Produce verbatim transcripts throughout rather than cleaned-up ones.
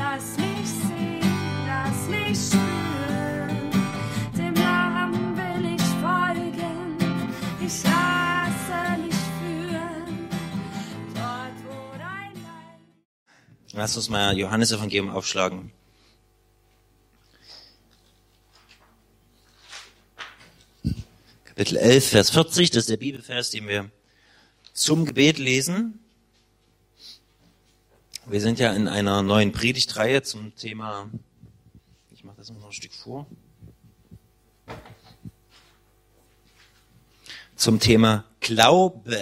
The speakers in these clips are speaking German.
Lass mich sehen, lass mich spüren, dem Namen will ich folgen, ich lasse mich führen, dort wo dein Leib. Lass uns mal Johannes-Evangelium aufschlagen. Kapitel elf, Vers vierzig, das ist der Bibelvers, den wir zum Gebet lesen. Wir sind ja in einer neuen Predigtreihe zum Thema, ich mache das noch ein Stück vor, zum Thema Glaube.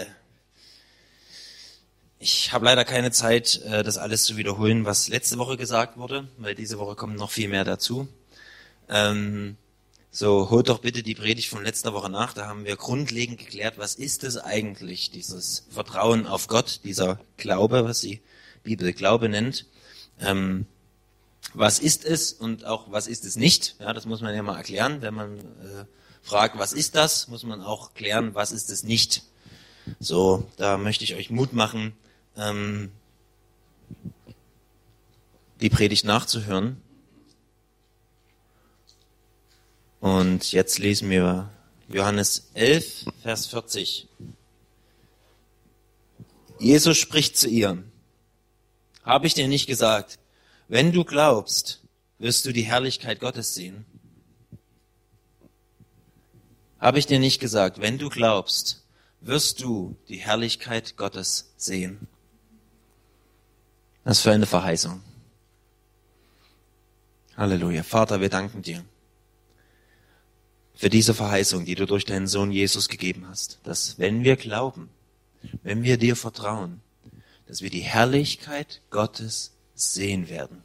Ich habe leider keine Zeit, das alles zu wiederholen, was letzte Woche gesagt wurde, weil diese Woche kommt noch viel mehr dazu. Ähm, So, holt doch bitte die Predigt von letzter Woche nach. Da haben wir grundlegend geklärt, was ist es eigentlich, dieses Vertrauen auf Gott, dieser Glaube, was die Bibel Glaube nennt. Ähm, was ist es und auch was ist es nicht? Ja, das muss man ja mal erklären. Wenn man äh, fragt, was ist das, muss man auch klären, was ist es nicht. So, da möchte ich euch Mut machen, ähm, die Predigt nachzuhören. Und jetzt lesen wir Johannes elf, Vers vierzig. Jesus spricht zu ihr: Habe ich dir nicht gesagt, wenn du glaubst, wirst du die Herrlichkeit Gottes sehen? Habe ich dir nicht gesagt, wenn du glaubst, wirst du die Herrlichkeit Gottes sehen? Was für eine Verheißung. Halleluja. Vater, wir danken dir für diese Verheißung, die du durch deinen Sohn Jesus gegeben hast, dass wenn wir glauben, wenn wir dir vertrauen, dass wir die Herrlichkeit Gottes sehen werden.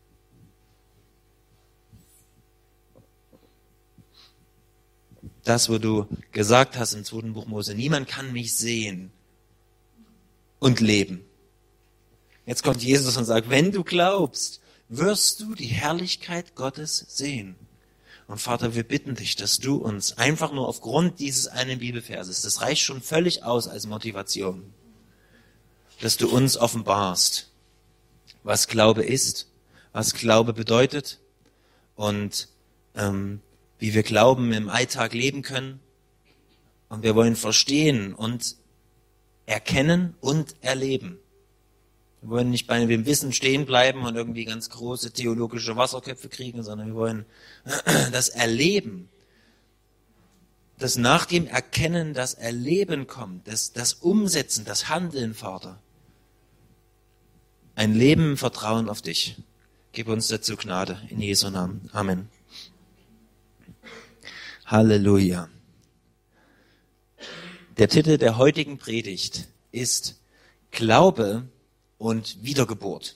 Das, wo du gesagt hast im zweiten Buch Mose, niemand kann mich sehen und leben. Jetzt kommt Jesus und sagt, wenn du glaubst, wirst du die Herrlichkeit Gottes sehen. Und Vater, wir bitten dich, dass du uns einfach nur aufgrund dieses einen Bibelverses, das reicht schon völlig aus als Motivation, dass du uns offenbarst, was Glaube ist, was Glaube bedeutet und ähm, wie wir Glauben im Alltag leben können. Und wir wollen verstehen und erkennen und erleben. Wir wollen nicht bei dem Wissen stehen bleiben und irgendwie ganz große theologische Wasserköpfe kriegen, sondern wir wollen das Erleben, das nach dem Erkennen das Erleben kommt, das, das Umsetzen, das Handeln, Vater. Ein Leben im Vertrauen auf dich. Gib uns dazu Gnade in Jesu Namen. Amen. Halleluja. Der Titel der heutigen Predigt ist Glaube und Wiedergeburt.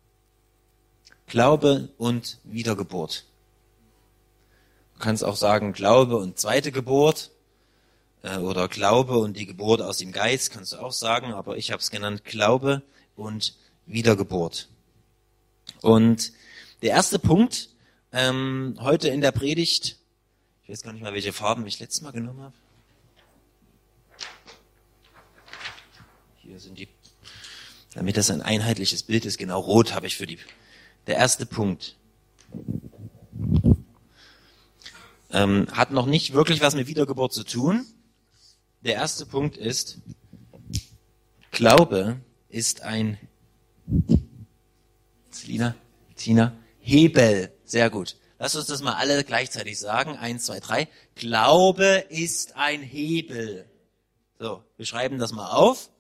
Glaube und Wiedergeburt. Du kannst auch sagen Glaube und zweite Geburt äh, oder Glaube und die Geburt aus dem Geist, kannst du auch sagen, aber ich habe es genannt Glaube und Wiedergeburt. Und der erste Punkt ähm, heute in der Predigt, ich weiß gar nicht mal, welche Farben ich letztes Mal genommen habe. Hier sind die. Damit das ein einheitliches Bild ist, genau rot habe ich für die. Der erste Punkt ähm, hat noch nicht wirklich was mit Wiedergeburt zu tun. Der erste Punkt ist, Glaube ist ein Selina, Tina, Hebel. Sehr gut. Lass uns das mal alle gleichzeitig sagen. Eins, zwei, drei. Glaube ist ein Hebel. So, wir schreiben das mal auf.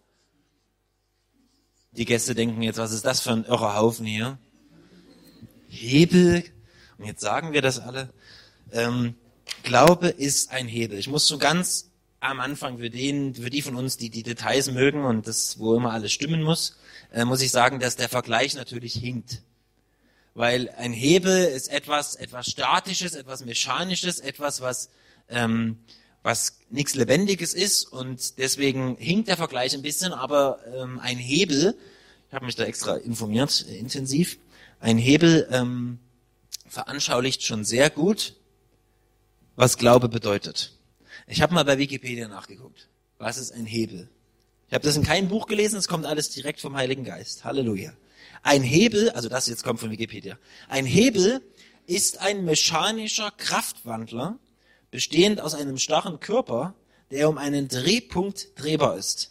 Die Gäste denken jetzt, was ist das für ein irrer Haufen hier? Hebel. Und jetzt sagen wir das alle. Ähm, Glaube ist ein Hebel. Ich muss so ganz am Anfang für den, für die von uns, die die Details mögen und das, wo immer alles stimmen muss, äh, muss ich sagen, dass der Vergleich natürlich hinkt. Weil ein Hebel ist etwas, etwas Statisches, etwas Mechanisches, etwas, was, ähm, was nichts Lebendiges ist und deswegen hinkt der Vergleich ein bisschen, aber ähm, ein Hebel, ich habe mich da extra informiert, äh, intensiv, ein Hebel ähm, veranschaulicht schon sehr gut, was Glaube bedeutet. Ich habe mal bei Wikipedia nachgeguckt, was ist ein Hebel? Ich habe das in keinem Buch gelesen, es kommt alles direkt vom Heiligen Geist. Halleluja. Ein Hebel, also das jetzt kommt von Wikipedia, ein Hebel ist ein mechanischer Kraftwandler, bestehend aus einem starren Körper, der um einen Drehpunkt drehbar ist.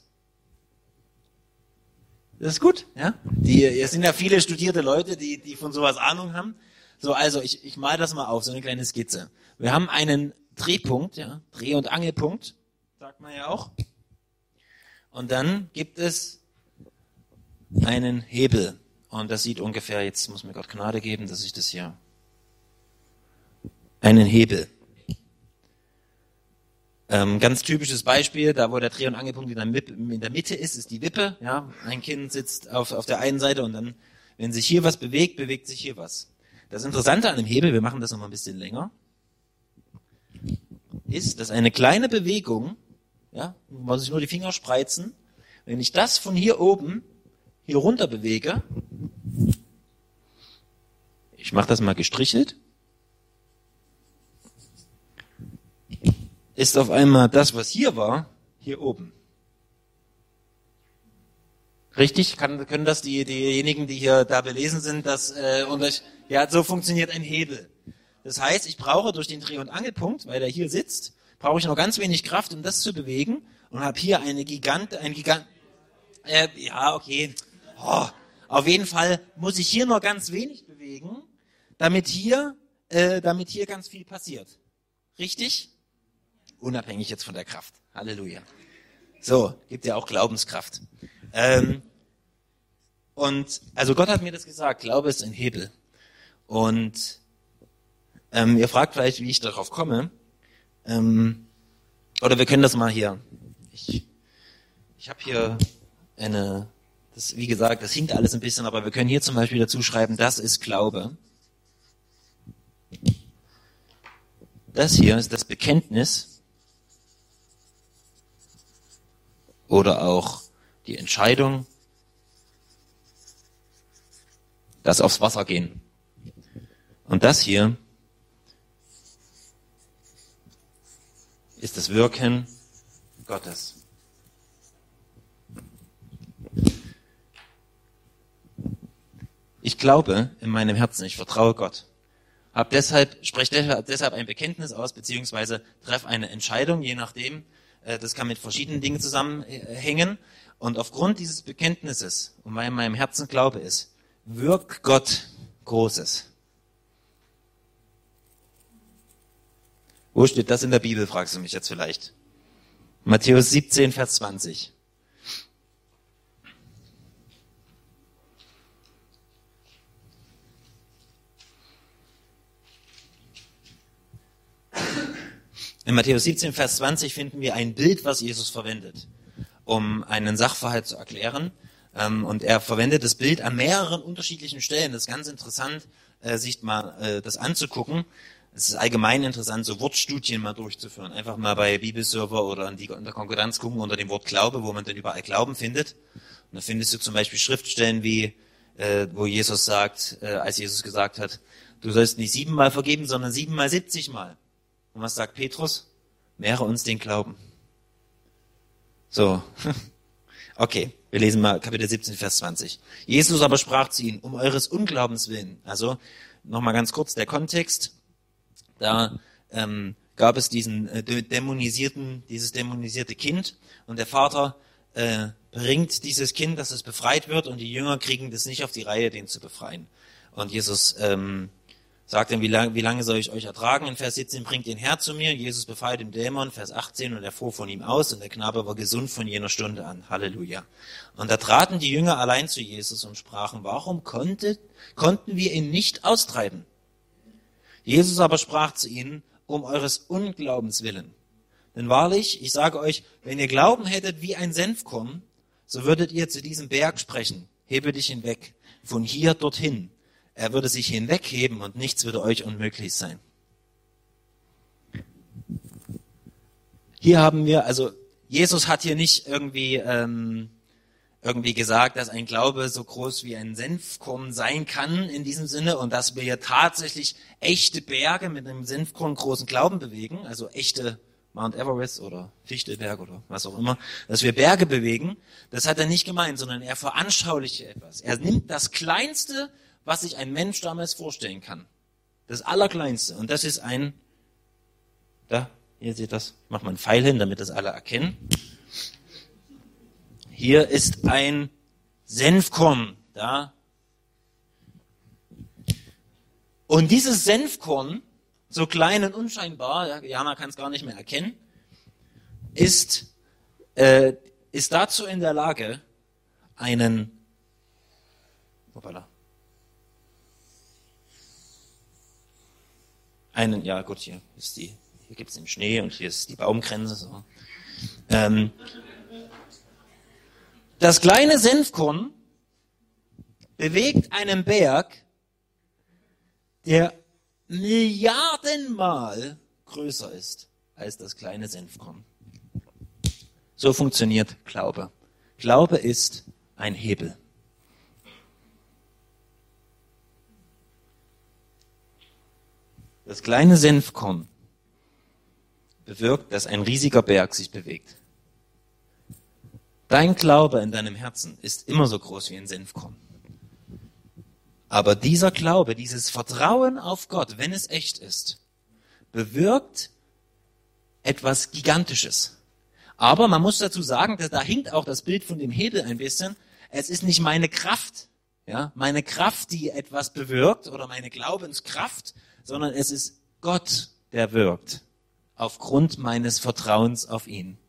Das ist gut, ja? Die, es sind ja viele studierte Leute, die, die von sowas Ahnung haben. So, also ich, ich mal das mal auf, so eine kleine Skizze. Wir haben einen Drehpunkt, ja, Dreh- und Angelpunkt, sagt man ja auch. Und dann gibt es einen Hebel. Und das sieht ungefähr, jetzt muss mir Gott Gnade geben, dass ich das hier, einen Hebel. Ähm, ganz typisches Beispiel, da wo der Dreh- und Angelpunkt in der, Mitte, in der Mitte ist, ist die Wippe. Ja, ein Kind sitzt auf, auf der einen Seite und dann, wenn sich hier was bewegt, bewegt sich hier was. Das Interessante an dem Hebel, wir machen das noch mal ein bisschen länger, ist, dass eine kleine Bewegung, ja, man muss sich nur die Finger spreizen, wenn ich das von hier oben hier runter bewege, ich mache das mal gestrichelt, ist auf einmal das, was hier war, hier oben. Richtig? Kann, können das die, diejenigen, die hier da belesen sind, das, äh, und das, ja, so funktioniert ein Hebel. Das heißt, ich brauche durch den Dreh- und Angelpunkt, weil er hier sitzt, brauche ich noch ganz wenig Kraft, um das zu bewegen, und habe hier eine Gigant, ein Gigant, äh, ja, okay, oh, auf jeden Fall muss ich hier noch ganz wenig bewegen, damit hier, äh, damit hier ganz viel passiert. Richtig? Unabhängig jetzt von der Kraft. Halleluja. So, gibt ja auch Glaubenskraft. Ähm, und also Gott hat mir das gesagt, Glaube ist ein Hebel. Und ähm, ihr fragt vielleicht, wie ich darauf komme. Ähm, oder wir können das mal hier. Ich, ich habe hier eine, das, wie gesagt, das hinkt alles ein bisschen, aber wir können hier zum Beispiel dazu schreiben, das ist Glaube. Das hier ist das Bekenntnis. Oder auch die Entscheidung, das aufs Wasser gehen. Und das hier ist das Wirken Gottes. Ich glaube in meinem Herzen, ich vertraue Gott. Hab deshalb, spreche deshalb ein Bekenntnis aus, beziehungsweise treffe eine Entscheidung, je nachdem. Das kann mit verschiedenen Dingen zusammenhängen. Und aufgrund dieses Bekenntnisses, und weil in meinem Herzen Glaube ist, wirkt Gott Großes. Wo steht das in der Bibel, fragst du mich jetzt vielleicht. Matthäus siebzehn, Vers zwanzig. In Matthäus siebzehn, Vers zwanzig finden wir ein Bild, was Jesus verwendet, um einen Sachverhalt zu erklären. Und er verwendet das Bild an mehreren unterschiedlichen Stellen. Das ist ganz interessant, sich mal das anzugucken. Es ist allgemein interessant, so Wortstudien mal durchzuführen. Einfach mal bei Bibelserver oder in, die, in der Konkordanz gucken unter dem Wort Glaube, wo man dann überall Glauben findet. Und da findest du zum Beispiel Schriftstellen wie, wo Jesus sagt, als Jesus gesagt hat, du sollst nicht siebenmal vergeben, sondern siebenmal siebzigmal. Und was sagt Petrus? Mehre uns den Glauben. So, okay, wir lesen mal Kapitel siebzehn, Vers zwanzig. Jesus aber sprach zu ihnen, um eures Unglaubens willen. Also, nochmal ganz kurz der Kontext. Da ähm, gab es diesen äh, dämonisierten, dieses dämonisierte Kind und der Vater äh, bringt dieses Kind, dass es befreit wird, und die Jünger kriegen das nicht auf die Reihe, den zu befreien. Und Jesus ähm, sagt dann, wie lange, wie lange soll ich euch ertragen? In Vers siebzehn, bringt ihn her zu mir. Jesus befahl dem Dämon, Vers achtzehn, und er fuhr von ihm aus, und der Knabe war gesund von jener Stunde an. Halleluja. Und da traten die Jünger allein zu Jesus und sprachen, warum konnte, konnten wir ihn nicht austreiben? Jesus aber sprach zu ihnen, um eures Unglaubens willen. Denn wahrlich, ich sage euch, wenn ihr Glauben hättet wie ein Senfkorn, so würdet ihr zu diesem Berg sprechen, hebe dich hinweg, von hier dorthin. Er würde sich hinwegheben und nichts würde euch unmöglich sein. Hier haben wir, also Jesus hat hier nicht irgendwie ähm, irgendwie gesagt, dass ein Glaube so groß wie ein Senfkorn sein kann in diesem Sinne und dass wir hier tatsächlich echte Berge mit einem Senfkorn großen Glauben bewegen, also echte Mount Everest oder Fichtelberg oder was auch immer, dass wir Berge bewegen, das hat er nicht gemeint, sondern er veranschaulicht etwas. Er nimmt das Kleinste, was sich ein Mensch damals vorstellen kann. Das Allerkleinste. Und das ist ein, da, hier seht das, ich mache mal einen Pfeil hin, damit das alle erkennen. Hier ist ein Senfkorn, da. Und dieses Senfkorn, so klein und unscheinbar, Jana kann es gar nicht mehr erkennen, ist, äh, ist dazu in der Lage, einen, hoppala, einen, ja gut, hier ist die, hier gibt's den Schnee und hier ist die Baumgrenze, so. Ähm, das kleine Senfkorn bewegt einen Berg, der Milliardenmal größer ist als das kleine Senfkorn. So funktioniert Glaube. Glaube ist ein Hebel. Das kleine Senfkorn bewirkt, dass ein riesiger Berg sich bewegt. Dein Glaube in deinem Herzen ist immer so groß wie ein Senfkorn. Aber dieser Glaube, dieses Vertrauen auf Gott, wenn es echt ist, bewirkt etwas Gigantisches. Aber man muss dazu sagen, dass da hinkt auch das Bild von dem Hebel ein bisschen. Es ist nicht meine Kraft, ja, meine Kraft, die etwas bewirkt oder meine Glaubenskraft, sondern es ist Gott, der wirkt, aufgrund meines Vertrauens auf ihn.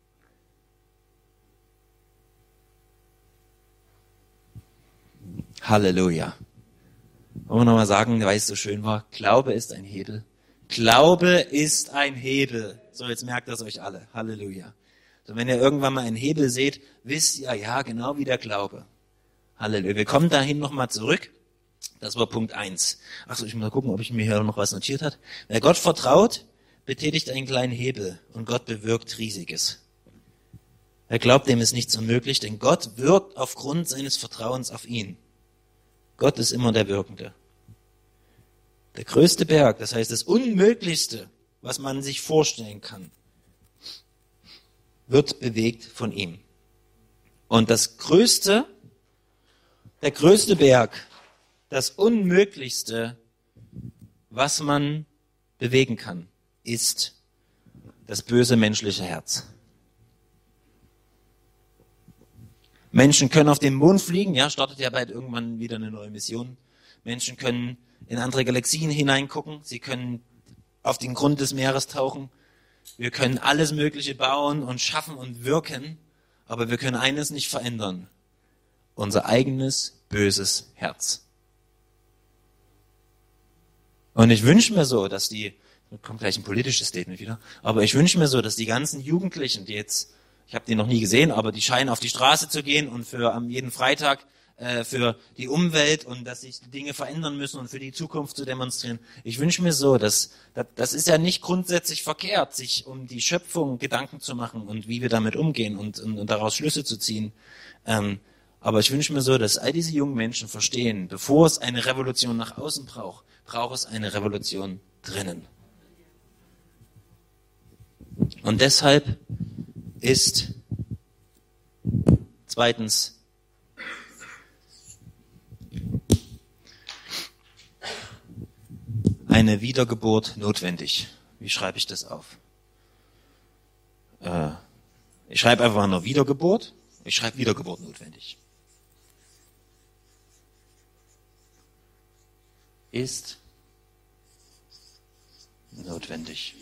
Halleluja. Wollen wir nochmal sagen, weil es so schön war, Glaube ist ein Hebel. Glaube ist ein Hebel. So, jetzt merkt das euch alle. Halleluja. So, wenn ihr irgendwann mal einen Hebel seht, wisst ihr, ja, genau wie der Glaube. Halleluja. Wir kommen dahin nochmal zurück. Das war Punkt eins. Achso, ich muss mal gucken, ob ich mir hier noch was notiert habe. Wer Gott vertraut, betätigt einen kleinen Hebel und Gott bewirkt Riesiges. Wer glaubt, dem ist nichts unmöglich, denn Gott wirkt aufgrund seines Vertrauens auf ihn. Gott ist immer der Wirkende. Der größte Berg, das heißt das Unmöglichste, was man sich vorstellen kann, wird bewegt von ihm. Und das größte, der größte Berg, das Unmöglichste, was man bewegen kann, ist das böse menschliche Herz. Menschen können auf den Mond fliegen, ja, startet ja bald irgendwann wieder eine neue Mission. Menschen können in andere Galaxien hineingucken, sie können auf den Grund des Meeres tauchen. Wir können alles Mögliche bauen und schaffen und wirken, aber wir können eines nicht verändern: unser eigenes böses Herz. Und ich wünsche mir so, dass die, kommt gleich ein politisches Statement wieder, aber ich wünsche mir so, dass die ganzen Jugendlichen, die jetzt, ich habe die noch nie gesehen, aber die scheinen auf die Straße zu gehen und für am jeden Freitag äh, für die Umwelt und dass sich Dinge verändern müssen und für die Zukunft zu demonstrieren. Ich wünsche mir so, dass das, das ist ja nicht grundsätzlich verkehrt, sich um die Schöpfung Gedanken zu machen und wie wir damit umgehen und, und, und daraus Schlüsse zu ziehen. Ähm, aber ich wünsche mir so, dass all diese jungen Menschen verstehen, bevor es eine Revolution nach außen braucht, braucht es eine Revolution drinnen. Und deshalb ist zweitens eine Wiedergeburt notwendig. Wie schreibe ich das auf? Äh, ich schreibe einfach nur Wiedergeburt. Ich schreibe Wiedergeburt notwendig. Ist notwendig.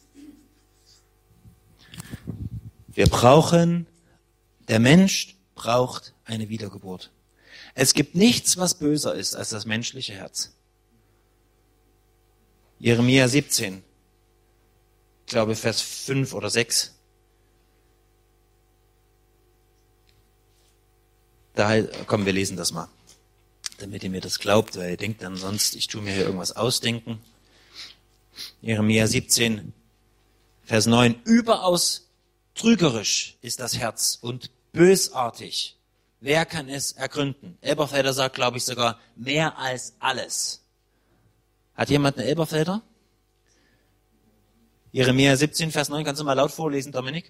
Wir brauchen, der Mensch braucht eine Wiedergeburt. Es gibt nichts, was böser ist als das menschliche Herz. Jeremia siebzehn, ich glaube Vers fünf oder sechs. Da, komm, wir lesen das mal, damit ihr mir das glaubt, weil ihr denkt dann sonst, ich tue mir hier irgendwas ausdenken. Jeremia siebzehn, Vers neun, überaus trügerisch ist das Herz und bösartig. Wer kann es ergründen? Elberfelder sagt, glaube ich, sogar mehr als alles. Hat jemand eine Elberfelder? Jeremia siebzehn, Vers neun, kannst du mal laut vorlesen, Dominik?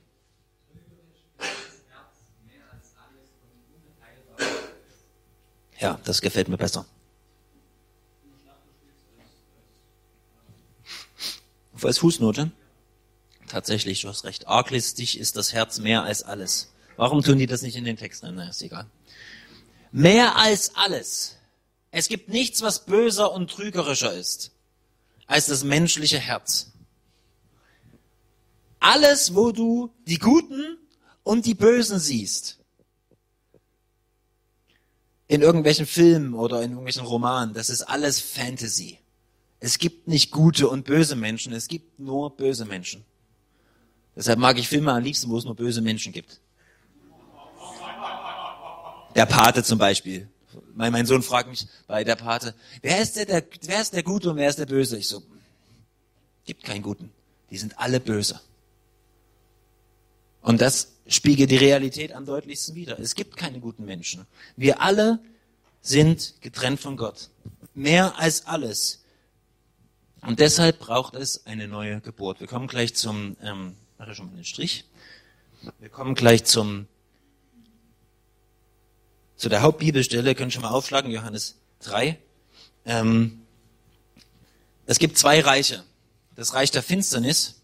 Ja, das gefällt mir besser. Als Fußnote? Tatsächlich, du hast recht. Arglistig ist das Herz mehr als alles. Warum tun die das nicht in den Text rein? Na, ist egal. Mehr als alles. Es gibt nichts, was böser und trügerischer ist, als das menschliche Herz. Alles, wo du die Guten und die Bösen siehst, in irgendwelchen Filmen oder in irgendwelchen Romanen, das ist alles Fantasy. Es gibt nicht gute und böse Menschen, es gibt nur böse Menschen. Deshalb mag ich Filme am liebsten, wo es nur böse Menschen gibt. Der Pate zum Beispiel. Mein, mein Sohn fragt mich bei der Pate, wer ist der, der, wer ist der Gute und wer ist der Böse? Ich so, gibt keinen Guten. Die sind alle böse. Und das spiegelt die Realität am deutlichsten wider. Es gibt keine guten Menschen. Wir alle sind getrennt von Gott. Mehr als alles. Und deshalb braucht es eine neue Geburt. Wir kommen gleich zum, ähm, mache ich schon mal den Strich. Wir kommen gleich zum, zu der Hauptbibelstelle, können schon mal aufschlagen, Johannes drei. Ähm, es gibt zwei Reiche. Das Reich der Finsternis,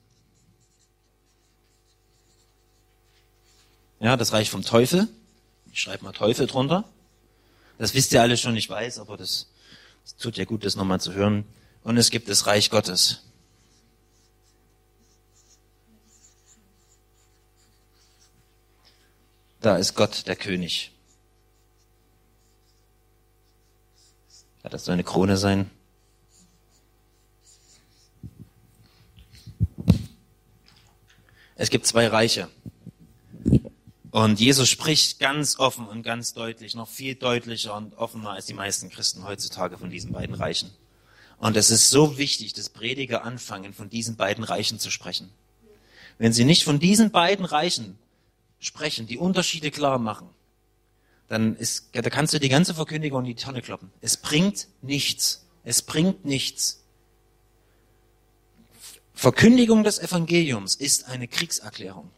ja, das Reich vom Teufel. Ich schreibe mal Teufel drunter. Das wisst ihr alle schon, ich weiß, aber das, das tut ja gut, das nochmal zu hören. Und es gibt das Reich Gottes. Da ist Gott der König. Hat das so eine Krone sein? Es gibt zwei Reiche. Und Jesus spricht ganz offen und ganz deutlich, noch viel deutlicher und offener als die meisten Christen heutzutage von diesen beiden Reichen. Und es ist so wichtig, dass Prediger anfangen, von diesen beiden Reichen zu sprechen. Wenn sie nicht von diesen beiden Reichen sprechen, die Unterschiede klar machen, dann ist, da kannst du die ganze Verkündigung in die Tonne kloppen. Es bringt nichts. Es bringt nichts. Verkündigung des Evangeliums ist eine Kriegserklärung.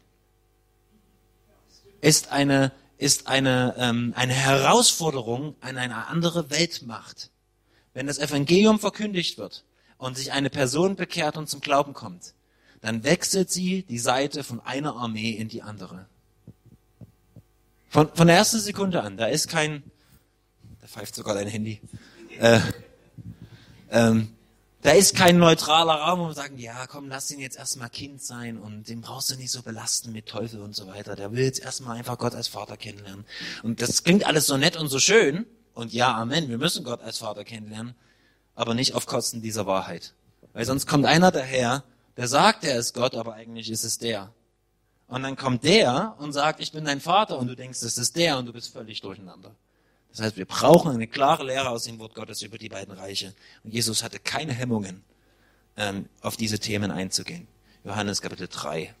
Ist eine, ist eine, ähm, eine Herausforderung an eine andere Weltmacht. Wenn das Evangelium verkündigt wird und sich eine Person bekehrt und zum Glauben kommt, dann wechselt sie die Seite von einer Armee in die andere. Von, von der ersten Sekunde an, da ist kein, da pfeift sogar dein Handy, äh, ähm, da ist kein neutraler Raum, wo wir sagen, ja komm, lass ihn jetzt erstmal Kind sein und den brauchst du nicht so belasten mit Teufel und so weiter. Der will jetzt erstmal einfach Gott als Vater kennenlernen. Und das klingt alles so nett und so schön. Und ja, Amen, wir müssen Gott als Vater kennenlernen, aber nicht auf Kosten dieser Wahrheit. Weil sonst kommt einer daher, der sagt, er ist Gott, aber eigentlich ist es der. Und dann kommt der und sagt, ich bin dein Vater, und du denkst, das ist der, und du bist völlig durcheinander. Das heißt, wir brauchen eine klare Lehre aus dem Wort Gottes über die beiden Reiche. Und Jesus hatte keine Hemmungen, ähm, auf diese Themen einzugehen. Johannes Kapitel drei.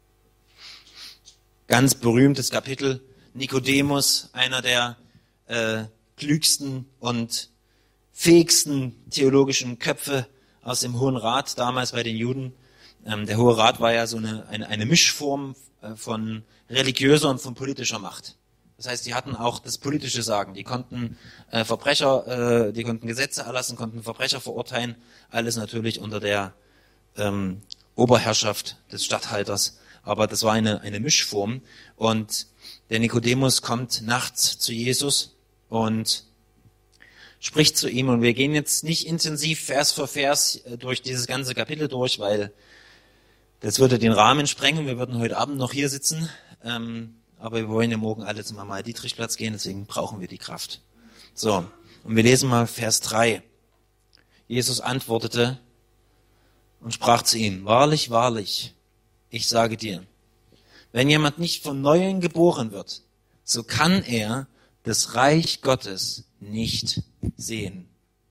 Ganz berühmtes Kapitel. Nikodemus, einer der äh, klügsten und fähigsten theologischen Köpfe aus dem Hohen Rat, damals bei den Juden. Ähm, der Hohe Rat war ja so eine, eine, eine Mischform äh, von religiöser und von politischer Macht. Das heißt, die hatten auch das politische Sagen. Die konnten äh, Verbrecher, äh, die konnten Gesetze erlassen, konnten Verbrecher verurteilen. Alles natürlich unter der ähm, Oberherrschaft des Statthalters. Aber das war eine, eine Mischform. Und der Nikodemus kommt nachts zu Jesus und spricht zu ihm. Und wir gehen jetzt nicht intensiv Vers für Vers durch dieses ganze Kapitel durch, weil das würde den Rahmen sprengen. Wir würden heute Abend noch hier sitzen. Ähm, aber wir wollen ja morgen alle zum Amal-Dietrich-Platz gehen, deswegen brauchen wir die Kraft. So, und wir lesen mal Vers drei. Jesus antwortete und sprach zu ihm, wahrlich, wahrlich, ich sage dir, wenn jemand nicht von Neuem geboren wird, so kann er das Reich Gottes nicht sehen.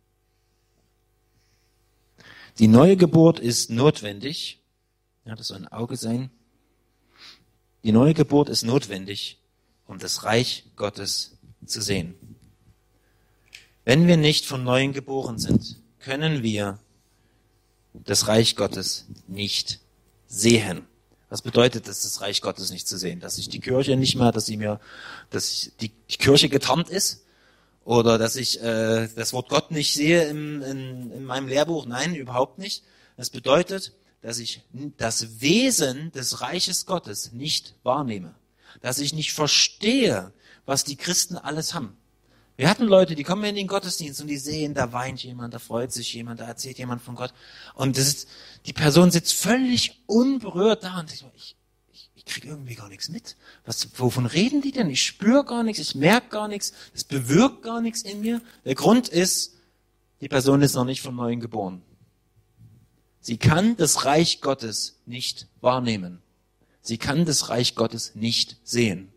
Die neue Geburt ist notwendig. Ja, das soll ein Auge sein. Die neue Geburt ist notwendig, um das Reich Gottes zu sehen. Wenn wir nicht von Neuem geboren sind, können wir das Reich Gottes nicht sehen. Was bedeutet das, das Reich Gottes nicht zu sehen? Dass ich die Kirche nicht mehr, dass sie mir, dass ich die, die Kirche getarnt ist? Oder dass ich äh, das Wort Gott nicht sehe im, in, in meinem Lehrbuch? Nein, überhaupt nicht. Das bedeutet, dass ich das Wesen des Reiches Gottes nicht wahrnehme. Dass ich nicht verstehe, was die Christen alles haben. Wir hatten Leute, die kommen in den Gottesdienst und die sehen, da weint jemand, da freut sich jemand, da erzählt jemand von Gott. Und das ist, die Person sitzt völlig unberührt da und ich, ich, ich kriege irgendwie gar nichts mit. Was, wovon reden die denn? Ich spüre gar nichts, ich merke gar nichts, es bewirkt gar nichts in mir. Der Grund ist, die Person ist noch nicht von Neuem geboren. Sie kann das Reich Gottes nicht wahrnehmen. Sie kann das Reich Gottes nicht sehen.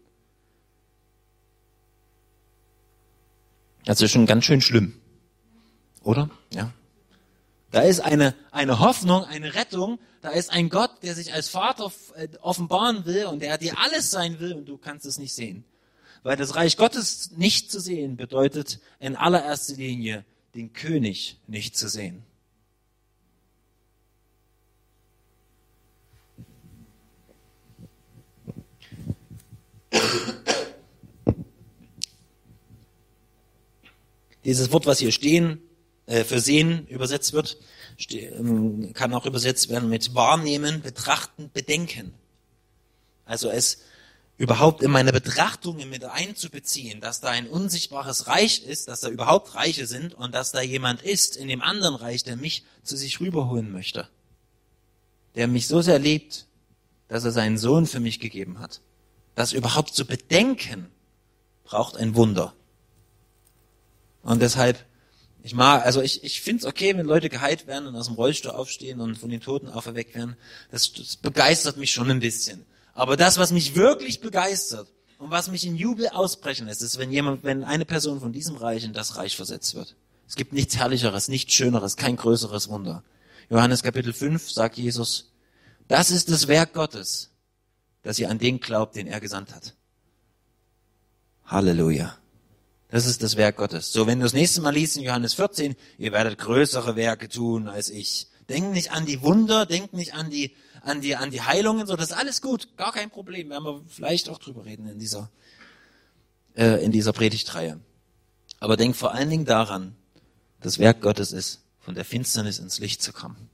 Das ist schon ganz schön schlimm. Oder? Ja. Da ist eine, eine Hoffnung, eine Rettung. Da ist ein Gott, der sich als Vater offenbaren will und der dir alles sein will und du kannst es nicht sehen. Weil das Reich Gottes nicht zu sehen bedeutet in allererster Linie den König nicht zu sehen. Dieses Wort, was hier stehen, äh, für sehen übersetzt wird, ste- ähm, kann auch übersetzt werden mit wahrnehmen, betrachten, bedenken. Also es überhaupt in meine Betrachtungen mit einzubeziehen, dass da ein unsichtbares Reich ist, dass da überhaupt Reiche sind und dass da jemand ist in dem anderen Reich, der mich zu sich rüberholen möchte. Der mich so sehr liebt, dass er seinen Sohn für mich gegeben hat. Das überhaupt zu bedenken, braucht ein Wunder. Und deshalb, ich mag, also ich, ich finde es okay, wenn Leute geheilt werden und aus dem Rollstuhl aufstehen und von den Toten auferweckt werden. Das, das begeistert mich schon ein bisschen. Aber das, was mich wirklich begeistert und was mich in Jubel ausbrechen lässt, ist, wenn jemand, wenn eine Person von diesem Reich in das Reich versetzt wird. Es gibt nichts Herrlicheres, nichts Schöneres, kein größeres Wunder. Johannes Kapitel fünf sagt Jesus, das ist das Werk Gottes, dass ihr an den glaubt, den er gesandt hat. Halleluja. Das ist das Werk Gottes. So, wenn du das nächste Mal liest in Johannes vierzehn, ihr werdet größere Werke tun als ich. Denk nicht an die Wunder, denk nicht an die, an die, an die Heilungen, so, das ist alles gut, gar kein Problem. Werden wir vielleicht auch drüber reden in dieser, äh, in dieser Predigtreihe. Aber denk vor allen Dingen daran, das Werk Gottes ist, von der Finsternis ins Licht zu kommen.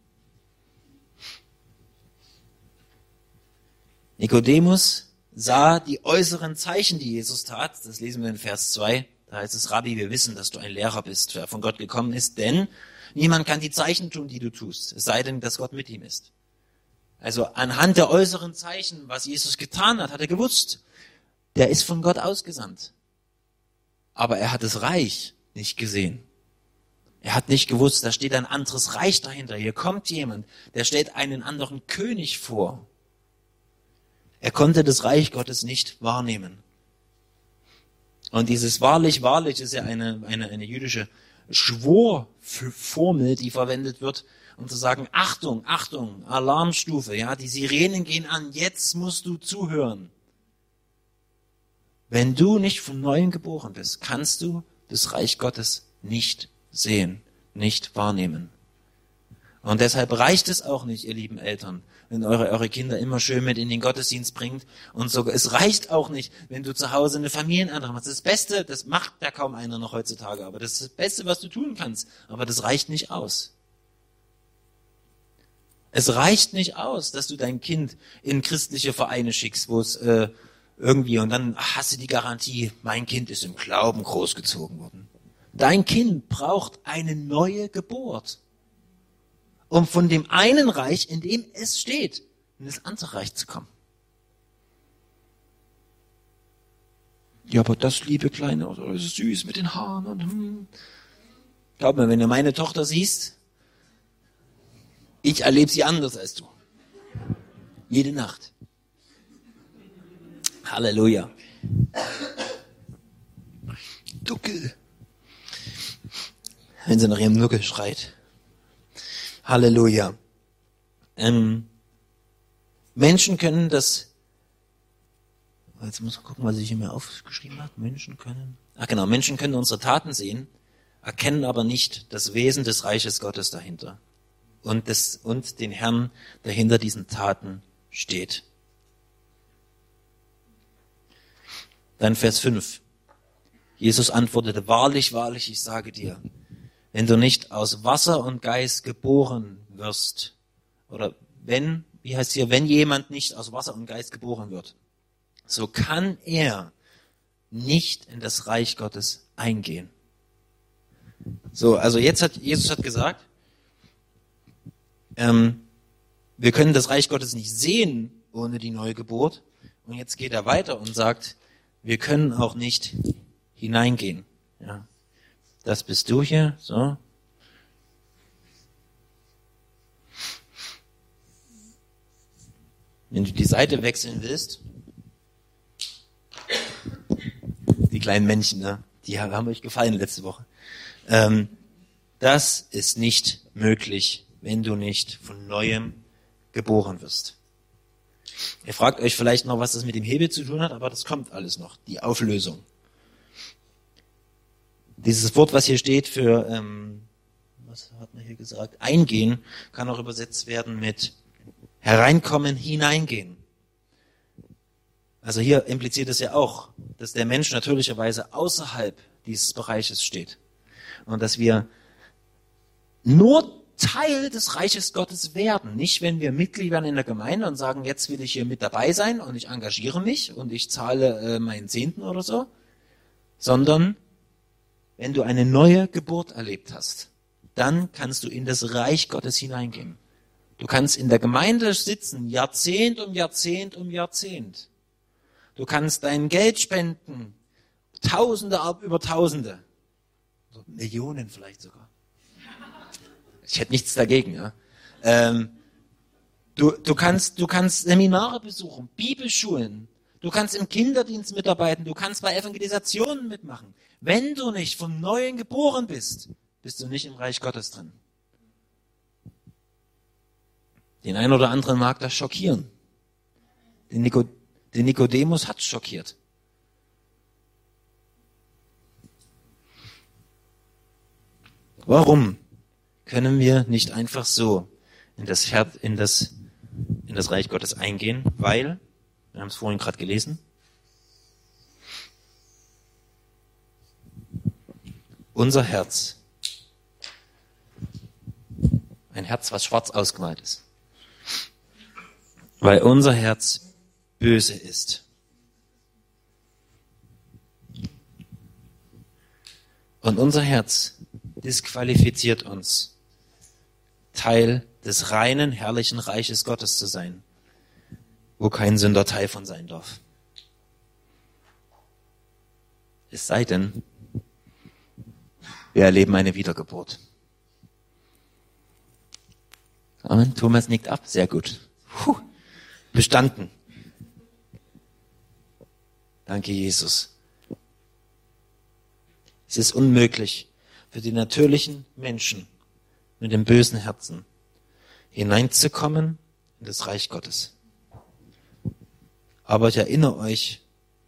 Nikodemus sah die äußeren Zeichen, die Jesus tat. Das lesen wir in Vers zwei. Da heißt es, Rabbi, wir wissen, dass du ein Lehrer bist, der von Gott gekommen ist, denn niemand kann die Zeichen tun, die du tust, es sei denn, dass Gott mit ihm ist. Also anhand der äußeren Zeichen, was Jesus getan hat, hat er gewusst, der ist von Gott ausgesandt. Aber er hat das Reich nicht gesehen. Er hat nicht gewusst, da steht ein anderes Reich dahinter. Hier kommt jemand, der stellt einen anderen König vor. Er konnte das Reich Gottes nicht wahrnehmen. Und dieses wahrlich, wahrlich ist ja eine, eine, eine jüdische Schworformel, die verwendet wird, um zu sagen, Achtung, Achtung, Alarmstufe, ja, die Sirenen gehen an, jetzt musst du zuhören. Wenn du nicht von Neuem geboren bist, kannst du das Reich Gottes nicht sehen, nicht wahrnehmen. Und deshalb reicht es auch nicht, ihr lieben Eltern, wenn eure, eure Kinder immer schön mit in den Gottesdienst bringt. Und sogar, es reicht auch nicht, wenn du zu Hause eine Familienandacht machst. Das Beste, das macht ja kaum einer noch heutzutage, aber das ist das Beste, was du tun kannst. Aber das reicht nicht aus. Es reicht nicht aus, dass du dein Kind in christliche Vereine schickst, wo es äh, irgendwie, und dann hast du die Garantie, mein Kind ist im Glauben großgezogen worden. Dein Kind braucht eine neue Geburt, um von dem einen Reich, in dem es steht, in das andere Reich zu kommen. Ja, aber das liebe Kleine, oh, das ist süß mit den Haaren und hm. Glaub mir, wenn du meine Tochter siehst, ich erlebe sie anders als du. Jede Nacht. Halleluja. Duckel. Wenn sie nach ihrem Nuckel schreit. Halleluja. Ähm, Menschen können das, jetzt muss ich gucken, was ich hier mir aufgeschrieben habe. Menschen können, ach genau, Menschen können unsere Taten sehen, erkennen aber nicht das Wesen des Reiches Gottes dahinter. und, des, und den Herrn, der hinter diesen Taten steht. Dann Vers fünf. Jesus antwortete, wahrlich, wahrlich, ich sage dir, wenn du nicht aus Wasser und Geist geboren wirst, oder wenn, wie heißt hier, wenn jemand nicht aus Wasser und Geist geboren wird, so kann er nicht in das Reich Gottes eingehen. So, also jetzt hat Jesus hat gesagt, ähm, wir können das Reich Gottes nicht sehen ohne die neue Geburt. Und jetzt geht er weiter und sagt, wir können auch nicht hineingehen. Ja, das bist du hier, so. Wenn du die Seite wechseln willst, die kleinen Männchen, ne? Die haben euch gefallen letzte Woche. Ähm, das ist nicht möglich, wenn du nicht von Neuem geboren wirst. Ihr fragt euch vielleicht noch, was das mit dem Hebel zu tun hat, aber das kommt alles noch, die Auflösung. Dieses Wort, was hier steht für, ähm, was hat man hier gesagt, eingehen, kann auch übersetzt werden mit hereinkommen, hineingehen. Also hier impliziert es ja auch, dass der Mensch natürlicherweise außerhalb dieses Bereiches steht. Und dass wir nur Teil des Reiches Gottes werden. Nicht, wenn wir Mitglied werden in der Gemeinde und sagen, jetzt will ich hier mit dabei sein und ich engagiere mich und ich zahle äh, meinen Zehnten oder so, sondern wenn du eine neue Geburt erlebt hast, dann kannst du in das Reich Gottes hineingehen. Du kannst in der Gemeinde sitzen, Jahrzehnt um Jahrzehnt um Jahrzehnt. Du kannst dein Geld spenden, Tausende über Tausende, Millionen vielleicht sogar. Ich hätte nichts dagegen. Ja. Ähm, du, du kannst, du kannst Seminare besuchen, Bibelschulen. Du kannst im Kinderdienst mitarbeiten. Du kannst bei Evangelisationen mitmachen. Wenn du nicht vom Neuen geboren bist, bist du nicht im Reich Gottes drin. Den einen oder anderen mag das schockieren. Den, Nico, den Nikodemus hat's schockiert. Warum können wir nicht einfach so in das Herz, in das, in das Reich Gottes eingehen? Weil, wir haben es vorhin gerade gelesen, unser Herz, ein Herz, was schwarz ausgemalt ist, weil unser Herz böse ist. Und unser Herz disqualifiziert uns, Teil des reinen, herrlichen Reiches Gottes zu sein, wo kein Sünder Teil von sein darf. Es sei denn, wir erleben eine Wiedergeburt. Amen. Thomas nickt ab. Sehr gut. Puh. Bestanden. Danke, Jesus. Es ist unmöglich für die natürlichen Menschen mit dem bösen Herzen hineinzukommen in das Reich Gottes. Aber ich erinnere euch,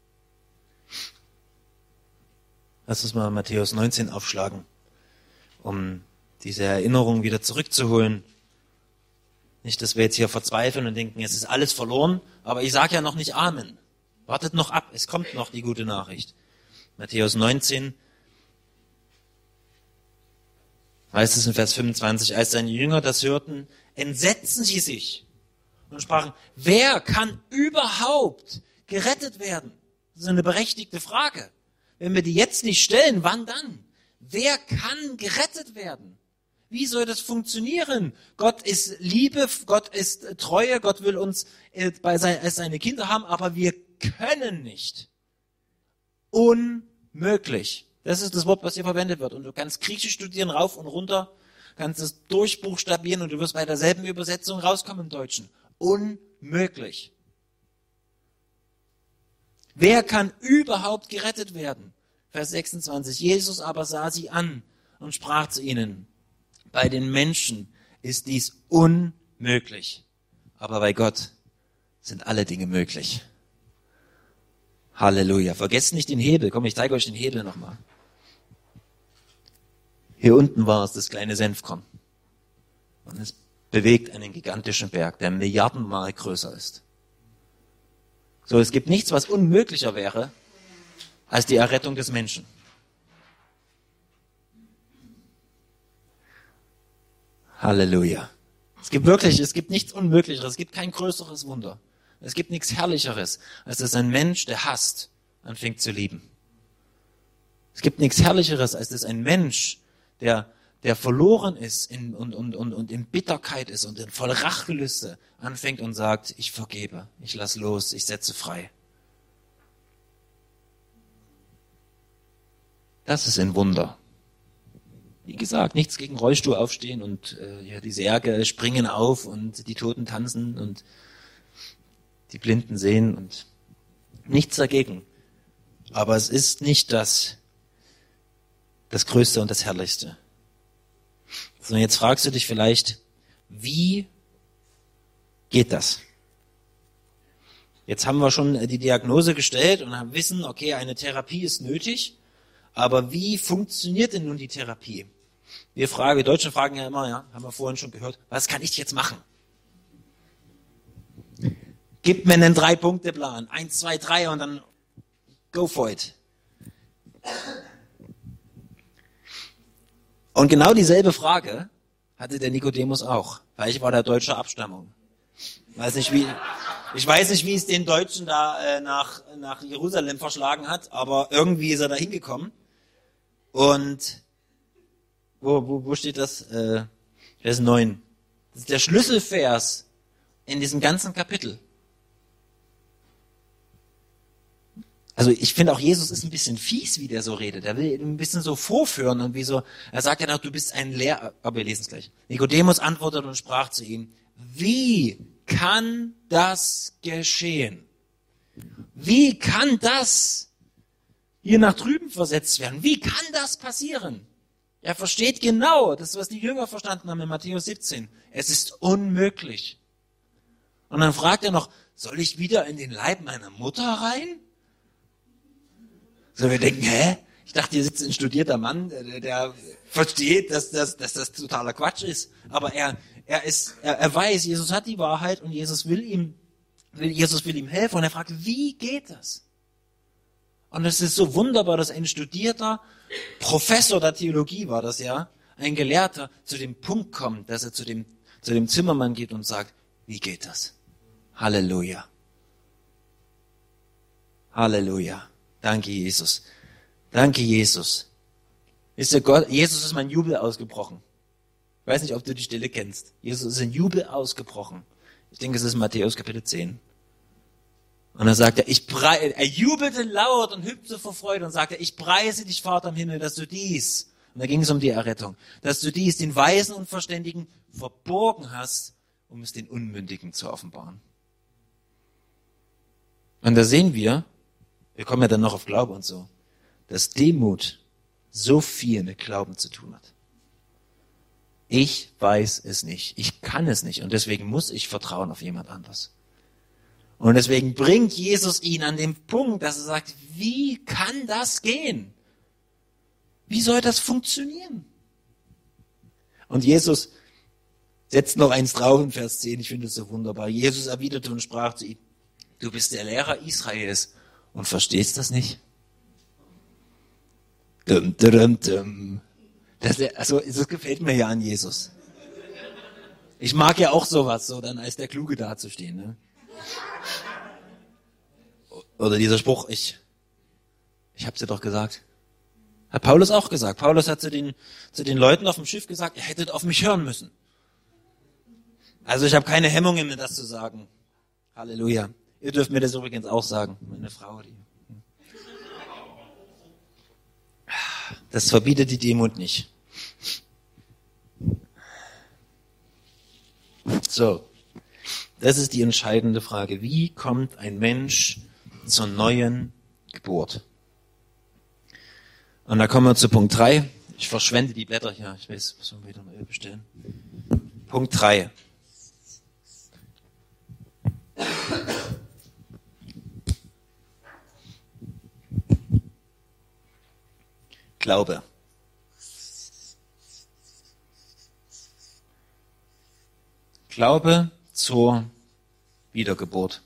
lasst uns mal Matthäus neunzehn aufschlagen, um diese Erinnerung wieder zurückzuholen. Nicht, dass wir jetzt hier verzweifeln und denken, jetzt ist alles verloren, aber ich sage ja noch nicht Amen. Wartet noch ab, es kommt noch die gute Nachricht. Matthäus neunzehn, heißt es in Vers fünfundzwanzig, als seine Jünger das hörten, entsetzten sie sich und sprachen, wer kann überhaupt gerettet werden? Das ist eine berechtigte Frage. Wenn wir die jetzt nicht stellen, wann dann? Wer kann gerettet werden? Wie soll das funktionieren? Gott ist Liebe, Gott ist Treue, Gott will uns bei sein, als seine Kinder haben, aber wir können nicht. Unmöglich. Das ist das Wort, was hier verwendet wird. Und du kannst Griechisch studieren, rauf und runter, kannst es durchbuchstabieren und du wirst bei derselben Übersetzung rauskommen im Deutschen. Unmöglich. Wer kann überhaupt gerettet werden? Vers sechsundzwanzig. Jesus aber sah sie an und sprach zu ihnen, bei den Menschen ist dies unmöglich, aber bei Gott sind alle Dinge möglich. Halleluja. Vergesst nicht den Hebel. Komm, ich zeige euch den Hebel nochmal. Hier unten war es das kleine Senfkorn. Und es bewegt einen gigantischen Berg, der milliardenmal größer ist. So, es gibt nichts, was unmöglicher wäre, als die Errettung des Menschen. Halleluja. Es gibt wirklich, es gibt nichts Unmöglicheres, es gibt kein größeres Wunder. Es gibt nichts Herrlicheres, als dass ein Mensch, der hasst, anfängt zu lieben. Es gibt nichts Herrlicheres, als dass ein Mensch, der, der verloren ist in, und, und, und, und in Bitterkeit ist und in voll Rachgelüste, anfängt und sagt, ich vergebe, ich lass los, ich setze frei. Das ist ein Wunder. Wie gesagt, nichts gegen Rollstuhl aufstehen und äh, ja, die Särge springen auf und die Toten tanzen und die Blinden sehen und nichts dagegen. Aber es ist nicht das, das Größte und das Herrlichste. Sondern jetzt fragst du dich vielleicht, wie geht das? Jetzt haben wir schon die Diagnose gestellt und haben wissen, okay, eine Therapie ist nötig, aber wie funktioniert denn nun die Therapie? Wir fragen, wir Deutschen fragen ja immer, ja, haben wir vorhin schon gehört, was kann ich jetzt machen? Gib mir einen Drei-Punkte-Plan, eins, zwei, drei und dann go for it. Und genau dieselbe Frage hatte der Nikodemus auch, weil ich war der deutscher Abstammung. Weiß nicht, wie, ich weiß nicht, wie es den Deutschen da äh, nach, nach Jerusalem verschlagen hat, aber irgendwie ist er da hingekommen. Und wo, wo, wo steht das? Äh, Vers neun. Das ist der Schlüsselvers in diesem ganzen Kapitel. Also ich finde auch, Jesus ist ein bisschen fies, wie der so redet. Er will ein bisschen so vorführen und wie so, er sagt ja noch, du bist ein Lehrer, aber wir lesen es gleich. Nikodemus antwortete und sprach zu ihm, wie kann das geschehen? Wie kann das hier nach drüben versetzt werden? Wie kann das passieren? Er versteht genau, das, was die Jünger verstanden haben in Matthäus siebzehn. Es ist unmöglich. Und dann fragt er noch, soll ich wieder in den Leib meiner Mutter rein? So, wir denken, hä? Ich dachte, hier sitzt ein studierter Mann, der, der versteht, dass das, dass das totaler Quatsch ist. Aber er, er ist, er, er weiß, Jesus hat die Wahrheit und Jesus will ihm, will, Jesus will ihm helfen. Und er fragt, wie geht das? Und es ist so wunderbar, dass ein studierter Professor der Theologie war das ja, ein Gelehrter, zu dem Punkt kommt, dass er zu dem, zu dem Zimmermann geht und sagt, wie geht das? Halleluja. Halleluja. Danke, Jesus. Danke, Jesus. Ist der Gott, Jesus ist mein Jubel ausgebrochen. Ich weiß nicht, ob du die Stelle kennst. Jesus ist in Jubel ausgebrochen. Ich denke, es ist Matthäus Kapitel zehn. Und dann sagt er, ich preise, er jubelte laut und hüpfte vor Freude und sagte, ich preise dich, Vater im Himmel, dass du dies, und da ging es um die Errettung, dass du dies den Weisen und Verständigen verborgen hast, um es den Unmündigen zu offenbaren. Und da sehen wir, wir kommen ja dann noch auf Glaube und so, dass Demut so viel mit Glauben zu tun hat. Ich weiß es nicht, ich kann es nicht und deswegen muss ich vertrauen auf jemand anderes. Und deswegen bringt Jesus ihn an den Punkt, dass er sagt, wie kann das gehen? Wie soll das funktionieren? Und Jesus setzt noch eins drauf in Vers zehn, ich finde es so wunderbar. Jesus erwiderte und sprach zu ihm, du bist der Lehrer Israels und verstehst das nicht? Dum, dum, dum. Das, also, das gefällt mir ja an Jesus. Ich mag ja auch sowas, so dann als der Kluge dazustehen, ne? Oder dieser Spruch, ich, ich hab's dir doch gesagt. Hat Paulus auch gesagt. Paulus hat zu den, zu den Leuten auf dem Schiff gesagt, ihr hättet auf mich hören müssen. Also ich habe keine Hemmungen, mir das zu sagen. Halleluja. Ihr dürft mir das übrigens auch sagen. Meine Frau, die. Das verbietet die Demut nicht. So. Das ist die entscheidende Frage. Wie kommt ein Mensch zur neuen Geburt? Und da kommen wir zu Punkt drei. Ich verschwende die Blätter hier. Ich weiß, was sollen wir wieder mal bestellen? Punkt drei. Glaube. Glaube zur Wiedergeburt.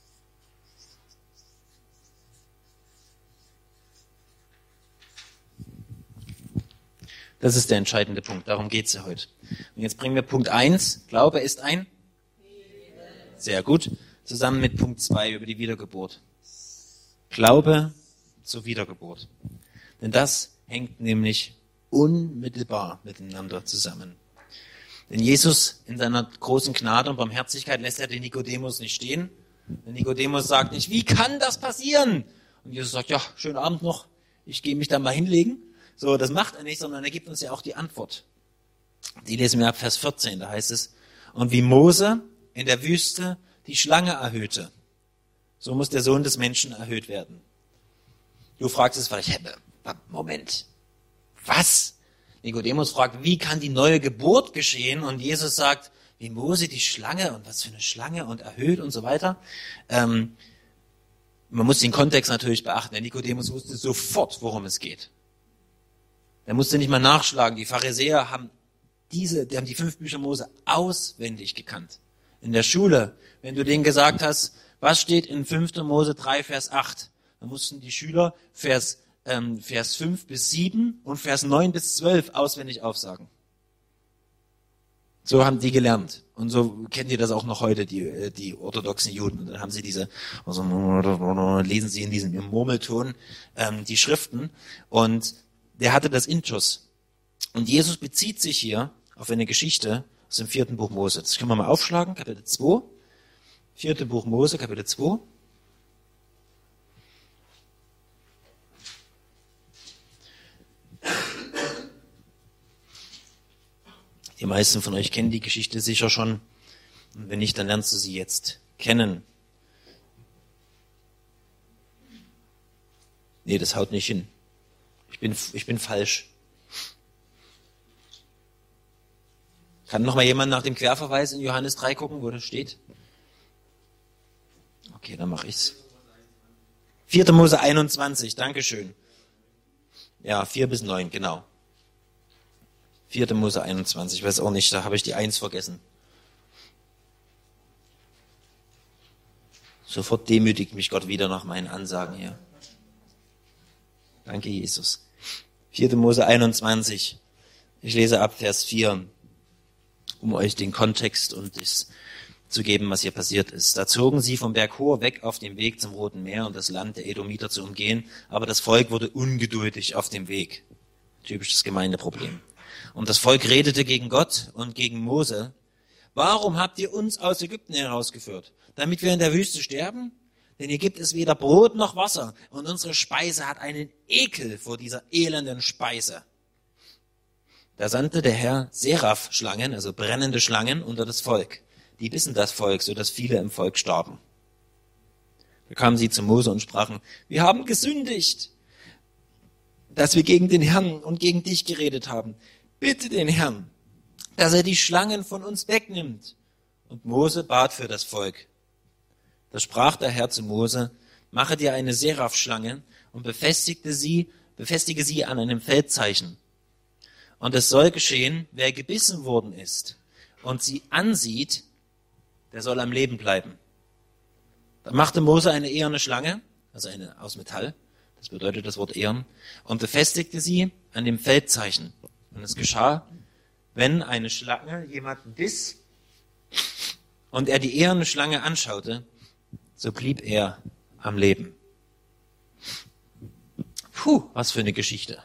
Das ist der entscheidende Punkt, darum geht es ja heute. Und jetzt bringen wir Punkt eins, Glaube ist ein? Sehr gut, zusammen mit Punkt zwei über die Wiedergeburt. Glaube zur Wiedergeburt. Denn das hängt nämlich unmittelbar miteinander zusammen. Denn Jesus in seiner großen Gnade und Barmherzigkeit lässt er den Nikodemus nicht stehen. Der Nikodemus sagt nicht, wie kann das passieren? Und Jesus sagt, ja, schönen Abend noch, ich gehe mich da mal hinlegen. So, das macht er nicht, sondern er gibt uns ja auch die Antwort. Die lesen wir ab Vers vierzehn, da heißt es, und wie Mose in der Wüste die Schlange erhöhte, so muss der Sohn des Menschen erhöht werden. Du fragst es vielleicht, Moment, was? Nikodemus fragt, wie kann die neue Geburt geschehen? Und Jesus sagt, wie Mose die Schlange und was für eine Schlange und erhöht und so weiter. Ähm, man muss den Kontext natürlich beachten. Der Nikodemus wusste sofort, worum es geht. Er musste nicht mal nachschlagen. Die Pharisäer haben diese, die haben die fünf Bücher Mose auswendig gekannt. In der Schule, wenn du denen gesagt hast, was steht in fünfter Mose drei, Vers acht, dann mussten die Schüler Vers Ähm, Vers fünf bis sieben und Vers neun bis zwölf auswendig aufsagen. So haben die gelernt. Und so kennt ihr das auch noch heute, die, die orthodoxen Juden. Und dann haben sie diese, also lesen sie in diesem Murmelton ähm, die Schriften. Und der hatte das Intus. Und Jesus bezieht sich hier auf eine Geschichte aus dem vierten Buch Mose. Das können wir mal aufschlagen, Kapitel zwei. Vierte Buch Mose, Kapitel zwei. Die meisten von euch kennen die Geschichte sicher schon. Und wenn nicht, dann lernst du sie jetzt kennen. Nee, das haut nicht hin. Ich bin, ich bin falsch. Kann noch mal jemand nach dem Querverweis in Johannes drei gucken, wo das steht? Okay, dann mache ich's. vierte Mose einundzwanzig, Dankeschön. Ja, vier bis neun, genau. vierte Mose einundzwanzig, ich weiß auch nicht, da habe ich die eins vergessen. Sofort demütigt mich Gott wieder nach meinen Ansagen hier. Danke, Jesus. vierte Mose einundzwanzig. Ich lese ab Vers vier, um euch den Kontext und das zu geben, was hier passiert ist. Da zogen sie vom Berg Hor weg auf dem Weg zum Roten Meer und das Land der Edomiter zu umgehen, aber das Volk wurde ungeduldig auf dem Weg. Typisches Gemeindeproblem. Und das Volk redete gegen Gott und gegen Mose. Warum habt ihr uns aus Ägypten herausgeführt? Damit wir in der Wüste sterben? Denn hier gibt es weder Brot noch Wasser und unsere Speise hat einen Ekel vor dieser elenden Speise. Da sandte der Herr Seraph-Schlangen, also brennende Schlangen, unter das Volk. Die bissen das Volk, sodass viele im Volk starben. Da kamen sie zu Mose und sprachen, wir haben gesündigt, dass wir gegen den Herrn und gegen dich geredet haben. Bitte den Herrn, dass er die Schlangen von uns wegnimmt. Und Mose bat für das Volk. Da sprach der Herr zu Mose, mache dir eine Seraph-Schlange und befestigte sie, befestige sie an einem Feldzeichen. Und es soll geschehen, wer gebissen worden ist und sie ansieht, der soll am Leben bleiben. Da machte Mose eine eherne Schlange, also eine aus Metall, das bedeutet das Wort ehren, und befestigte sie an dem Feldzeichen. Und es geschah, wenn eine Schlange jemanden biss und er die eherne Schlange anschaute, so blieb er am Leben. Puh, was für eine Geschichte.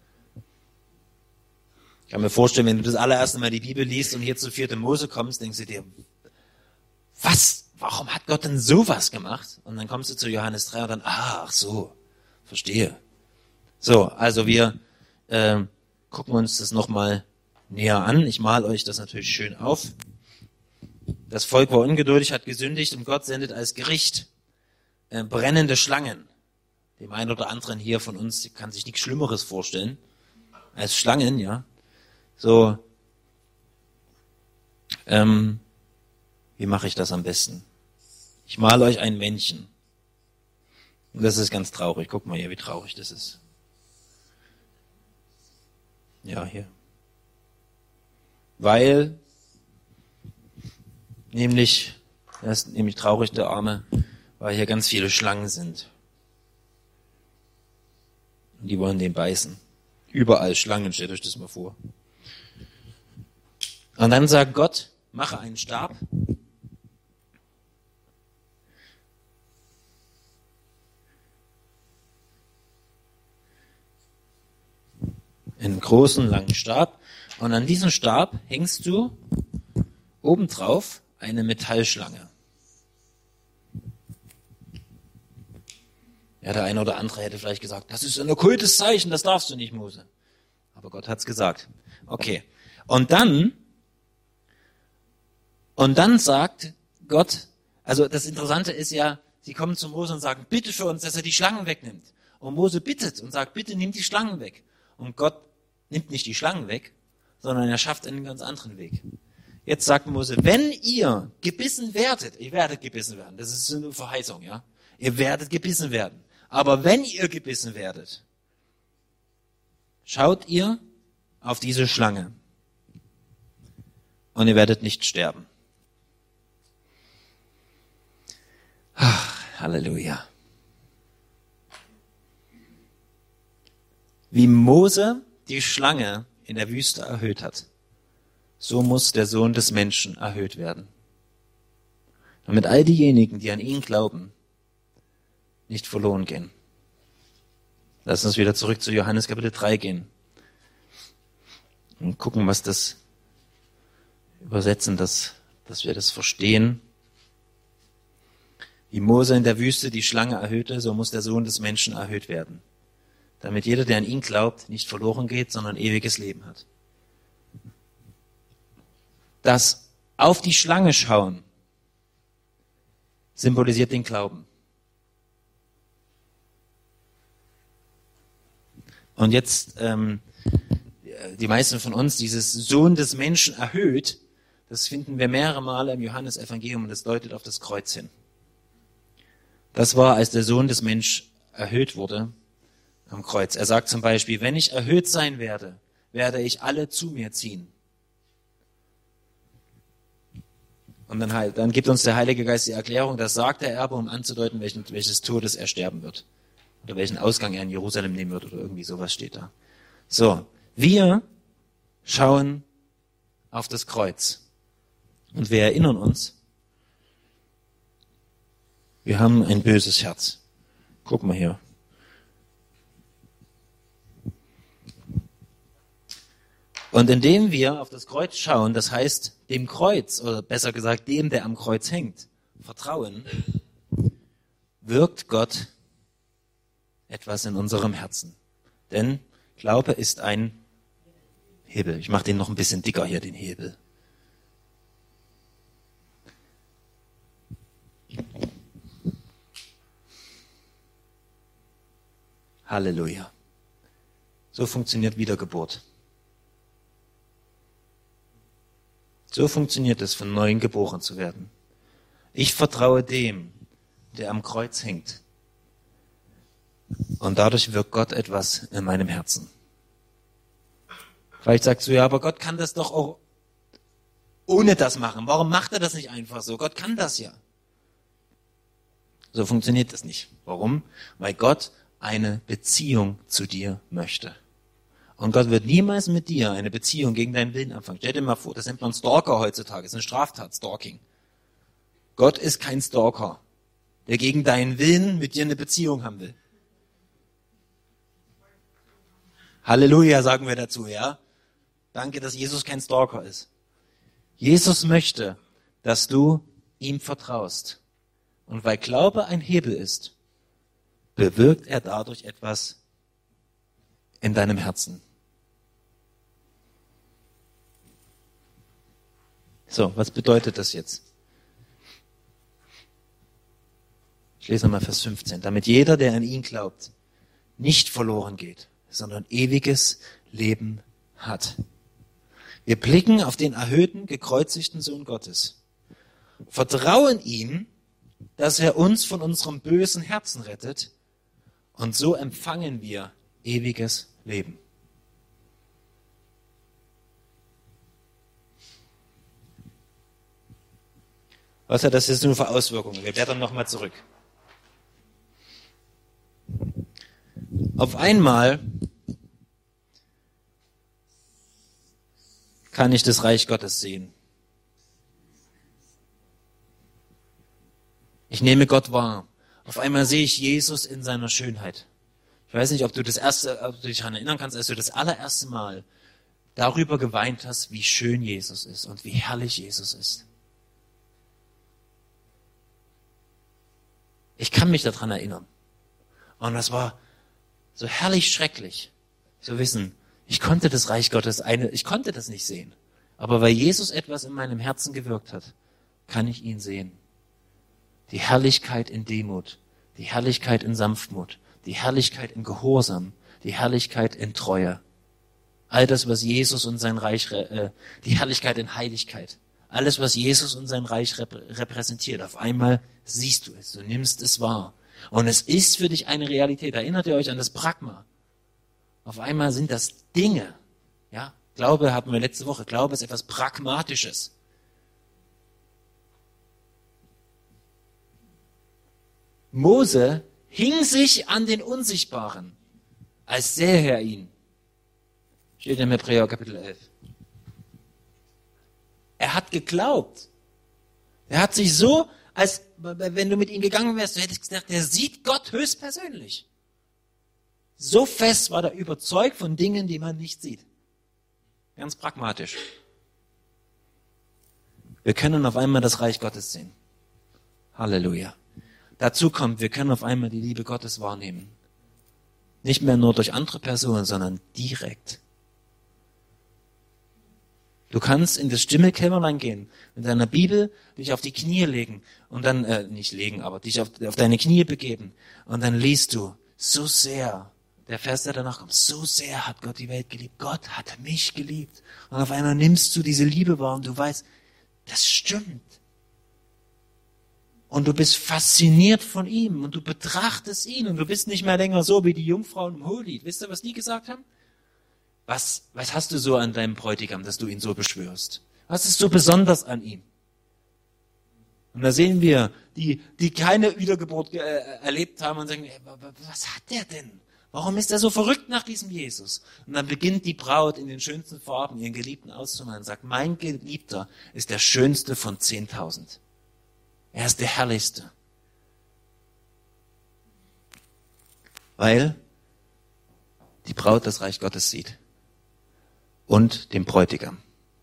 Ich kann mir vorstellen, wenn du das allererste Mal die Bibel liest und hier zu vierte Mose kommst, denkst du dir, was, warum hat Gott denn sowas gemacht? Und dann kommst du zu Johannes drei und dann, ach so, verstehe. So, also wir äh, gucken uns das nochmal näher an. Ich male euch das natürlich schön auf. Das Volk war ungeduldig, hat gesündigt und Gott sendet als Gericht äh, brennende Schlangen. Dem einen oder anderen hier von uns kann sich nichts Schlimmeres vorstellen als Schlangen, ja. So, ähm, wie mache ich das am besten? Ich male euch ein Männchen. Und das ist ganz traurig. Guck mal hier, wie traurig das ist. Ja, hier. Weil Nämlich, das ist nämlich traurig, der Arme, weil hier ganz viele Schlangen sind. Und die wollen den beißen. Überall Schlangen, stellt euch das mal vor. Und dann sagt Gott, mache einen Stab. Einen großen, langen Stab. Und an diesen Stab hängst du obendrauf eine Metallschlange. Ja, der eine oder andere hätte vielleicht gesagt, das ist ein okkultes Zeichen, das darfst du nicht, Mose. Aber Gott hat's gesagt. Okay. Und dann, und dann sagt Gott, also das Interessante ist ja, sie kommen zu Mose und sagen, bitte für uns, dass er die Schlangen wegnimmt. Und Mose bittet und sagt, bitte nimm die Schlangen weg. Und Gott nimmt nicht die Schlangen weg, sondern er schafft einen ganz anderen Weg. Jetzt sagt Mose, wenn ihr gebissen werdet, ihr werdet gebissen werden, das ist eine Verheißung, ja. Ihr werdet gebissen werden. Aber wenn ihr gebissen werdet, schaut ihr auf diese Schlange und ihr werdet nicht sterben. Ach, Halleluja. Wie Mose die Schlange in der Wüste erhöht hat, so muss der Sohn des Menschen erhöht werden. Damit all diejenigen, die an ihn glauben, nicht verloren gehen. Lass uns wieder zurück zu Johannes Kapitel drei gehen und gucken, was das übersetzen, dass, dass wir das verstehen. Wie Mose in der Wüste die Schlange erhöhte, so muss der Sohn des Menschen erhöht werden. Damit jeder, der an ihn glaubt, nicht verloren geht, sondern ewiges Leben hat. Das auf die Schlange schauen symbolisiert den Glauben. Und jetzt, ähm, die meisten von uns, dieses Sohn des Menschen erhöht, das finden wir mehrere Male im Johannesevangelium und das deutet auf das Kreuz hin. Das war, als der Sohn des Menschen erhöht wurde am Kreuz. Er sagt zum Beispiel, wenn ich erhöht sein werde, werde ich alle zu mir ziehen. Und dann, dann gibt uns der Heilige Geist die Erklärung, das sagt der Erbe, um anzudeuten, welchen, welches Todes er sterben wird. Oder welchen Ausgang er in Jerusalem nehmen wird oder irgendwie sowas steht da. So, wir schauen auf das Kreuz. Und wir erinnern uns, wir haben ein böses Herz. Guck mal hier. Und indem wir auf das Kreuz schauen, das heißt dem Kreuz, oder besser gesagt dem, der am Kreuz hängt, vertrauen, wirkt Gott etwas in unserem Herzen. Denn Glaube ist ein Hebel. Ich mache den noch ein bisschen dicker hier, den Hebel. Halleluja. So funktioniert Wiedergeburt. So funktioniert es, von neuem geboren zu werden. Ich vertraue dem, der am Kreuz hängt. Und dadurch wirkt Gott etwas in meinem Herzen. Vielleicht sagst du, ja, aber Gott kann das doch auch ohne das machen. Warum macht er das nicht einfach so? Gott kann das ja. So funktioniert das nicht. Warum? Weil Gott eine Beziehung zu dir möchte. Und Gott wird niemals mit dir eine Beziehung gegen deinen Willen anfangen. Stell dir mal vor, das nennt man Stalker heutzutage. Das ist eine Straftat, Stalking. Gott ist kein Stalker, der gegen deinen Willen mit dir eine Beziehung haben will. Halleluja, sagen wir dazu, ja. Danke, dass Jesus kein Stalker ist. Jesus möchte, dass du ihm vertraust. Und weil Glaube ein Hebel ist, bewirkt er dadurch etwas in deinem Herzen. So, was bedeutet das jetzt? Ich lese nochmal Vers fünfzehn. Damit jeder, der an ihn glaubt, nicht verloren geht, sondern ewiges Leben hat. Wir blicken auf den erhöhten, gekreuzigten Sohn Gottes. Vertrauen ihm, dass er uns von unserem bösen Herzen rettet, und so empfangen wir ewiges Leben. Was hat das jetzt nur für Auswirkungen? Wir blättern nochmal zurück. Auf einmal kann ich das Reich Gottes sehen. Ich nehme Gott wahr. Auf einmal sehe ich Jesus in seiner Schönheit. Ich weiß nicht, ob du das erste, ob du dich daran erinnern kannst, als du das allererste Mal darüber geweint hast, wie schön Jesus ist und wie herrlich Jesus ist. Ich kann mich daran erinnern. Und das war so herrlich schrecklich, zu wissen, ich konnte das Reich Gottes, eine, ich konnte das nicht sehen. Aber weil Jesus etwas in meinem Herzen gewirkt hat, kann ich ihn sehen. Die Herrlichkeit in Demut, die Herrlichkeit in Sanftmut, die Herrlichkeit in Gehorsam, die Herrlichkeit in Treue. All das, was Jesus und sein Reich, äh, die Herrlichkeit in Heiligkeit. Alles, was Jesus und sein Reich rep- repräsentiert. Auf einmal siehst du es, du nimmst es wahr. Und es ist für dich eine Realität. Erinnert ihr euch an das Pragma? Auf einmal sind das Dinge. Ja, Glaube hatten wir letzte Woche. Glaube ist etwas Pragmatisches. Mose hing sich an den Unsichtbaren, als sähe er ihn. Steht im Hebräer Kapitel elf. Er hat geglaubt. Er hat sich so, als wenn du mit ihm gegangen wärst, du hättest gedacht, er sieht Gott höchstpersönlich. So fest war er überzeugt von Dingen, die man nicht sieht. Ganz pragmatisch. Wir können auf einmal das Reich Gottes sehen. Halleluja. Dazu kommt, wir können auf einmal die Liebe Gottes wahrnehmen. Nicht mehr nur durch andere Personen, sondern direkt. Du kannst in das stille Kämmerlein gehen, mit deiner Bibel dich auf die Knie legen und dann, äh, nicht legen, aber dich auf, auf deine Knie begeben und dann liest du, so sehr, der Vers, der danach kommt, so sehr hat Gott die Welt geliebt, Gott hat mich geliebt. Und auf einmal nimmst du diese Liebe wahr und du weißt, das stimmt. Und du bist fasziniert von ihm und du betrachtest ihn und du bist nicht mehr länger so wie die Jungfrauen im Hohelied. Wisst ihr, was die gesagt haben? Was, was hast du so an deinem Bräutigam, dass du ihn so beschwörst? Was ist so besonders an ihm? Und da sehen wir, die, die keine Wiedergeburt äh, erlebt haben und sagen, ey, was hat der denn? Warum ist er so verrückt nach diesem Jesus? Und dann beginnt die Braut in den schönsten Farben ihren Geliebten auszumalen und sagt, mein Geliebter ist der schönste von zehntausend. Er ist der herrlichste. Weil die Braut das Reich Gottes sieht. Und den Bräutigam.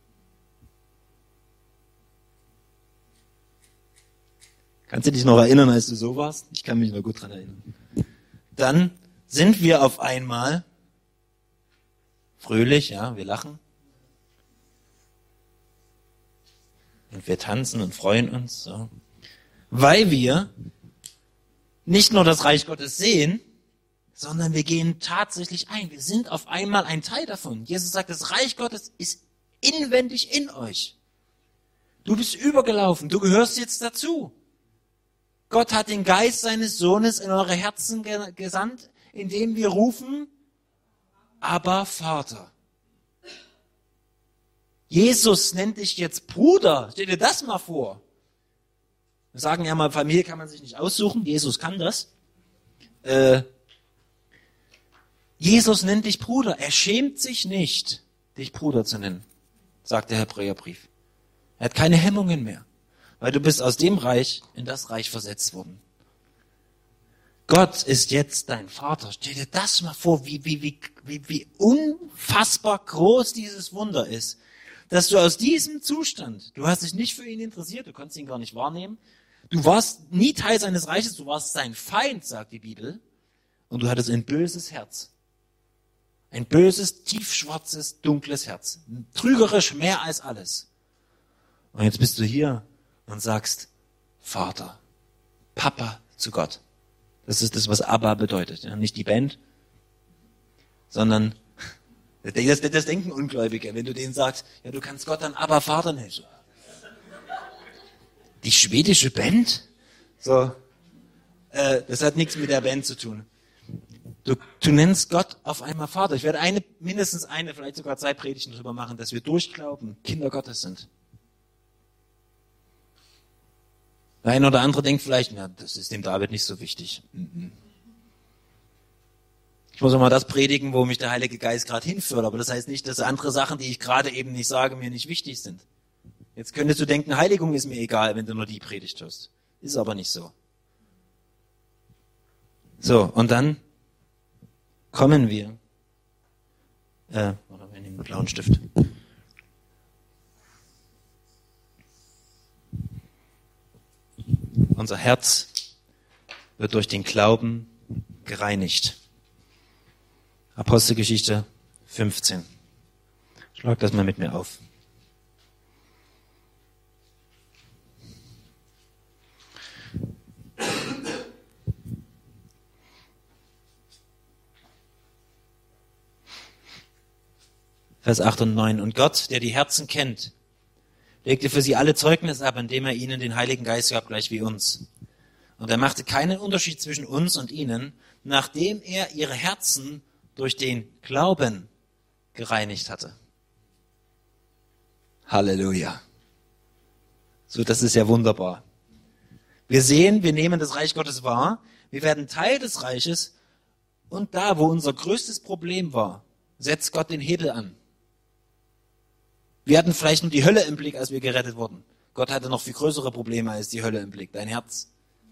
Kannst du dich noch erinnern, als du so warst? Ich kann mich noch gut dran erinnern. Dann sind wir auf einmal fröhlich, ja, wir lachen. Und wir tanzen und freuen uns, so. Weil wir nicht nur das Reich Gottes sehen, sondern wir gehen tatsächlich ein. Wir sind auf einmal ein Teil davon. Jesus sagt, das Reich Gottes ist inwendig in euch. Du bist übergelaufen, du gehörst jetzt dazu. Gott hat den Geist seines Sohnes in eure Herzen gesandt, indem wir rufen, aber Vater. Jesus nennt dich jetzt Bruder. Stell dir das mal vor. Wir sagen ja mal, Familie kann man sich nicht aussuchen. Jesus kann das. Äh, Jesus nennt dich Bruder. Er schämt sich nicht, dich Bruder zu nennen, sagt der Hebräerbrief. Er hat keine Hemmungen mehr, weil du bist aus dem Reich in das Reich versetzt worden. Gott ist jetzt dein Vater. Stell dir das mal vor, wie, wie, wie, wie, wie unfassbar groß dieses Wunder ist, dass du aus diesem Zustand, du hast dich nicht für ihn interessiert, du konntest ihn gar nicht wahrnehmen, du warst nie Teil seines Reiches, du warst sein Feind, sagt die Bibel, und du hattest ein böses Herz. Ein böses, tiefschwarzes, dunkles Herz. Trügerisch mehr als alles. Und jetzt bist du hier und sagst, Vater, Papa zu Gott. Das ist das, was Abba bedeutet. Ja, nicht die Band, sondern das, das denken Ungläubige, wenn du denen sagst, ja, du kannst Gott dann Abba Vater nennen. Die schwedische Band? So, äh, das hat nichts mit der Band zu tun. Du, du nennst Gott auf einmal Vater. Ich werde eine, mindestens eine, vielleicht sogar zwei Predigten darüber machen, dass wir durchglauben, Kinder Gottes sind. Der eine oder andere denkt vielleicht, na, das ist dem David nicht so wichtig. Ich muss auch mal das predigen, wo mich der Heilige Geist gerade hinführt, aber das heißt nicht, dass andere Sachen, die ich gerade eben nicht sage, mir nicht wichtig sind. Jetzt könntest du denken, Heiligung ist mir egal, wenn du nur die Predigt hörst. Ist aber nicht so. So, und dann kommen wir, äh, oder wir nehmen einen blauen Stift. Unser Herz wird durch den Glauben gereinigt. Apostelgeschichte fünfzehn. Schlag das mal mit mir auf. Vers acht und neun. Und Gott, der die Herzen kennt, legte für sie alle Zeugnis ab, indem er ihnen den Heiligen Geist gab, gleich wie uns. Und er machte keinen Unterschied zwischen uns und ihnen, nachdem er ihre Herzen durch den Glauben gereinigt hatte. Halleluja. So, das ist ja wunderbar. Wir sehen, wir nehmen das Reich Gottes wahr, wir werden Teil des Reiches und da, wo unser größtes Problem war, setzt Gott den Hebel an. Wir hatten vielleicht nur die Hölle im Blick, als wir gerettet wurden. Gott hatte noch viel größere Probleme als die Hölle im Blick, dein Herz.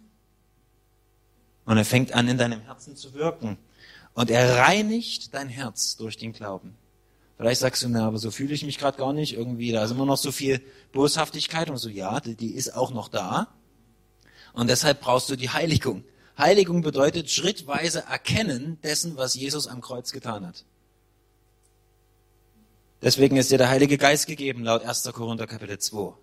Und er fängt an, in deinem Herzen zu wirken. Und er reinigt dein Herz durch den Glauben. Vielleicht sagst du, na, aber so fühle ich mich gerade gar nicht. Irgendwie, da ist immer noch so viel Boshaftigkeit. Und so, ja, die, die ist auch noch da. Und deshalb brauchst du die Heiligung. Heiligung bedeutet schrittweise Erkennen dessen, was Jesus am Kreuz getan hat. Deswegen ist dir der Heilige Geist gegeben, laut erster Korinther Kapitel zwei.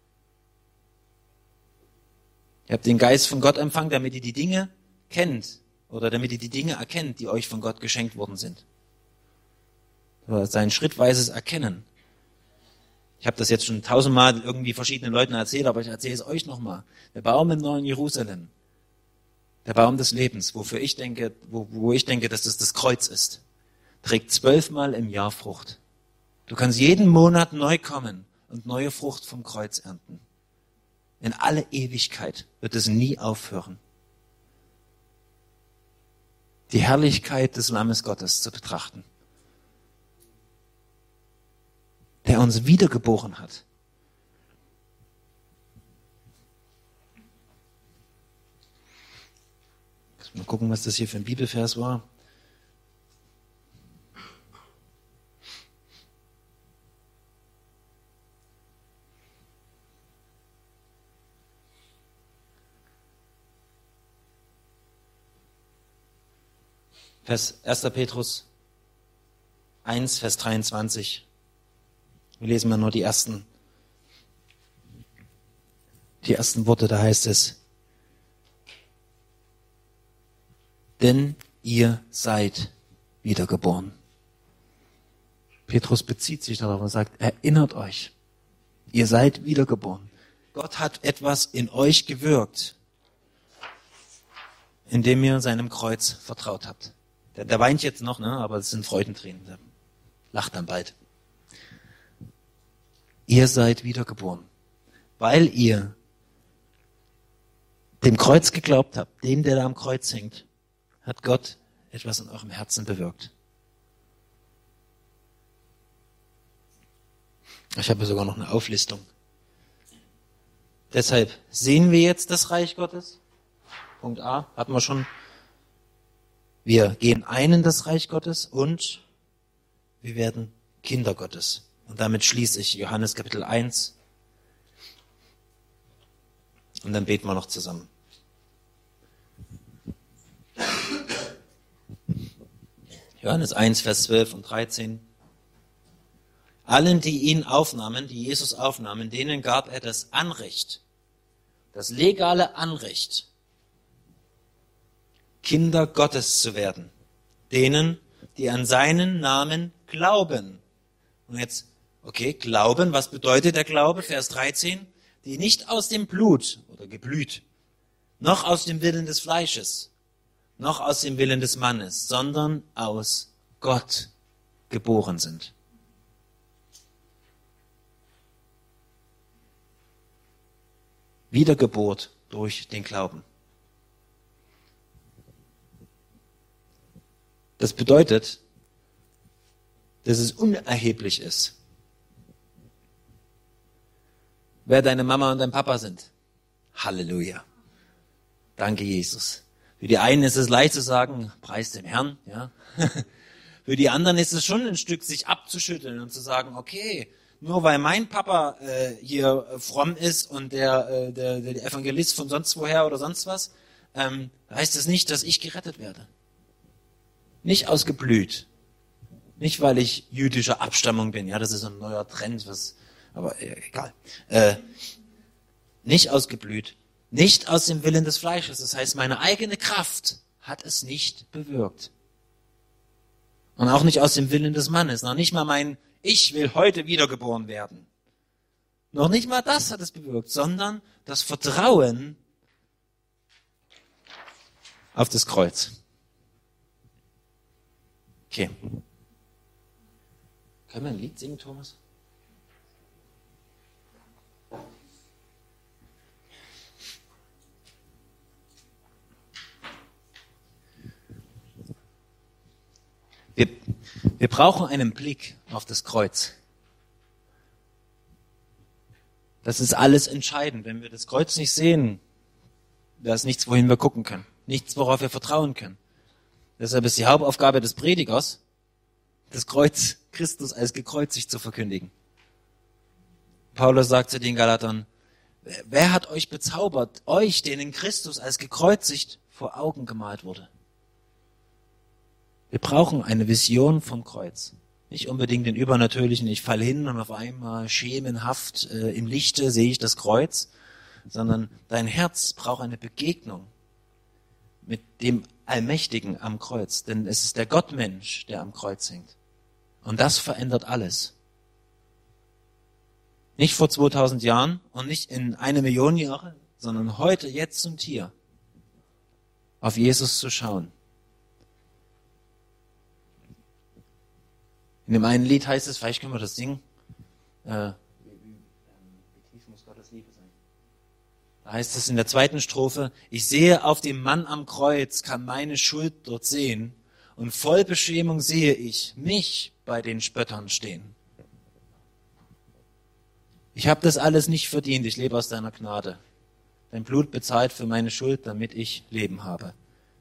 Ihr habt den Geist von Gott empfangen, damit ihr die Dinge kennt oder damit ihr die Dinge erkennt, die euch von Gott geschenkt worden sind. Das ist ein schrittweises Erkennen. Ich habe das jetzt schon tausendmal irgendwie verschiedenen Leuten erzählt, aber ich erzähle es euch nochmal. Der Baum im neuen Jerusalem, der Baum des Lebens, wofür ich denke, wo, wo ich denke, dass das das Kreuz ist, trägt zwölfmal im Jahr Frucht. Du kannst jeden Monat neu kommen und neue Frucht vom Kreuz ernten. In alle Ewigkeit wird es nie aufhören. Die Herrlichkeit des Lammes Gottes zu betrachten, der uns wiedergeboren hat. Mal gucken, was das hier für ein Bibelvers war. Vers erster Petrus eins, Vers dreiundzwanzig. Wir lesen mal nur die ersten, die ersten Worte, da heißt es, denn ihr seid wiedergeboren. Petrus bezieht sich darauf und sagt, erinnert euch, ihr seid wiedergeboren. Gott hat etwas in euch gewirkt, indem ihr seinem Kreuz vertraut habt. Der, der weint jetzt noch, ne? Aber es sind Freudentränen. Der lacht dann bald. Ihr seid wiedergeboren, weil ihr dem Kreuz geglaubt habt, dem, der da am Kreuz hängt, hat Gott etwas in eurem Herzen bewirkt. Ich habe sogar noch eine Auflistung. Deshalb sehen wir jetzt das Reich Gottes. Punkt A, hatten wir schon. Wir gehen ein in das Reich Gottes und wir werden Kinder Gottes. Und damit schließe ich Johannes Kapitel eins. Und dann beten wir noch zusammen. Johannes eins, Vers zwölf und dreizehn. Allen, die ihn aufnahmen, die Jesus aufnahmen, denen gab er das Anrecht, das legale Anrecht, Kinder Gottes zu werden. Denen, die an seinen Namen glauben. Und jetzt, okay, glauben, was bedeutet der Glaube? Vers dreizehn. Die nicht aus dem Blut oder Geblüt, noch aus dem Willen des Fleisches, noch aus dem Willen des Mannes, sondern aus Gott geboren sind. Wiedergeburt durch den Glauben. Das bedeutet, dass es unerheblich ist, wer deine Mama und dein Papa sind. Halleluja. Danke, Jesus. Für die einen ist es leicht zu sagen, preis dem Herrn, ja. Für die anderen ist es schon ein Stück, sich abzuschütteln und zu sagen, okay, nur weil mein Papa äh, hier fromm ist und der, äh, der, der Evangelist von sonst woher oder sonst was, ähm, heißt es nicht, dass ich gerettet werde. Nicht aus Geblüt. Nicht, weil ich jüdischer Abstammung bin. Ja, das ist ein neuer Trend, was, aber äh, egal. Äh, nicht aus Geblüt. Nicht aus dem Willen des Fleisches. Das heißt, meine eigene Kraft hat es nicht bewirkt. Und auch nicht aus dem Willen des Mannes. Noch nicht mal mein Ich will heute wiedergeboren werden. Noch nicht mal das hat es bewirkt, sondern das Vertrauen auf das Kreuz. Okay. Können wir ein Lied singen, Thomas? Wir, wir brauchen einen Blick auf das Kreuz. Das ist alles entscheidend. Wenn wir das Kreuz nicht sehen, da ist nichts, wohin wir gucken können. Nichts, worauf wir vertrauen können. Deshalb ist die Hauptaufgabe des Predigers, das Kreuz Christus als gekreuzigt zu verkündigen. Paulus sagt zu den Galatern, wer hat euch bezaubert? Euch, denen Christus als gekreuzigt vor Augen gemalt wurde. Wir brauchen eine Vision vom Kreuz. Nicht unbedingt den Übernatürlichen, ich falle hin und auf einmal schemenhaft äh, im Lichte sehe ich das Kreuz, sondern dein Herz braucht eine Begegnung mit dem Allmächtigen am Kreuz. Denn es ist der Gottmensch, der am Kreuz hängt. Und das verändert alles. Nicht vor zweitausend Jahren und nicht in eine Million Jahre, sondern heute, jetzt und hier, auf Jesus zu schauen. In dem einen Lied heißt es, vielleicht können wir das singen, äh, wie tief muss Gottes Liebe sein? Da heißt es in der zweiten Strophe, ich sehe auf dem Mann am Kreuz, kann meine Schuld dort sehen, und voll Beschämung sehe ich mich bei den Spöttern stehen. Ich habe das alles nicht verdient, ich lebe aus deiner Gnade. Dein Blut bezahlt für meine Schuld, damit ich Leben habe.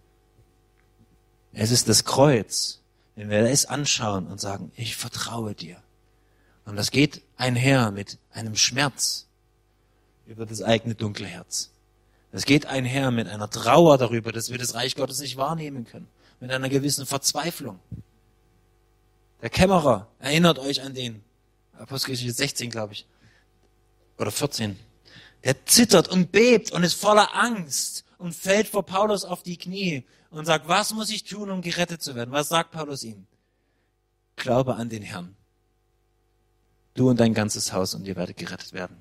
Es ist das Kreuz, wenn wir es anschauen und sagen, ich vertraue dir. Und das geht einher mit einem Schmerz über das eigene dunkle Herz. Das geht einher mit einer Trauer darüber, dass wir das Reich Gottes nicht wahrnehmen können. Mit einer gewissen Verzweiflung. Der Kämmerer, erinnert euch an den, Apostelgeschichte sechzehn, glaube ich, oder vierzehn. Der zittert und bebt und ist voller Angst und fällt vor Paulus auf die Knie und sagt, was muss ich tun, um gerettet zu werden? Was sagt Paulus ihm? Glaube an den Herrn. Du und dein ganzes Haus und ihr werdet gerettet werden.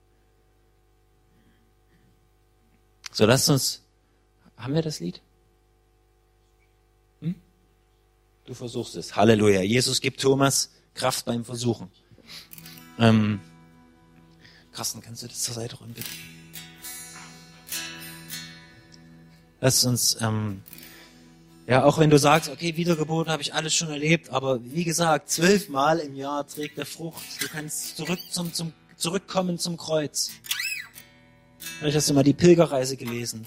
So, lasst uns, haben wir das Lied? Hm? Du versuchst es. Halleluja. Jesus gibt Thomas Kraft beim Versuchen. Ähm, Carsten, kannst du das zur Seite räumen, bitte? Lasst uns, ähm, ja, auch wenn du sagst, okay, Wiedergeburt habe ich alles schon erlebt, aber wie gesagt, zwölfmal im Jahr trägt er Frucht. Du kannst zurück zum, zum, zurückkommen zum Kreuz. Vielleicht hast du mal die Pilgerreise gelesen.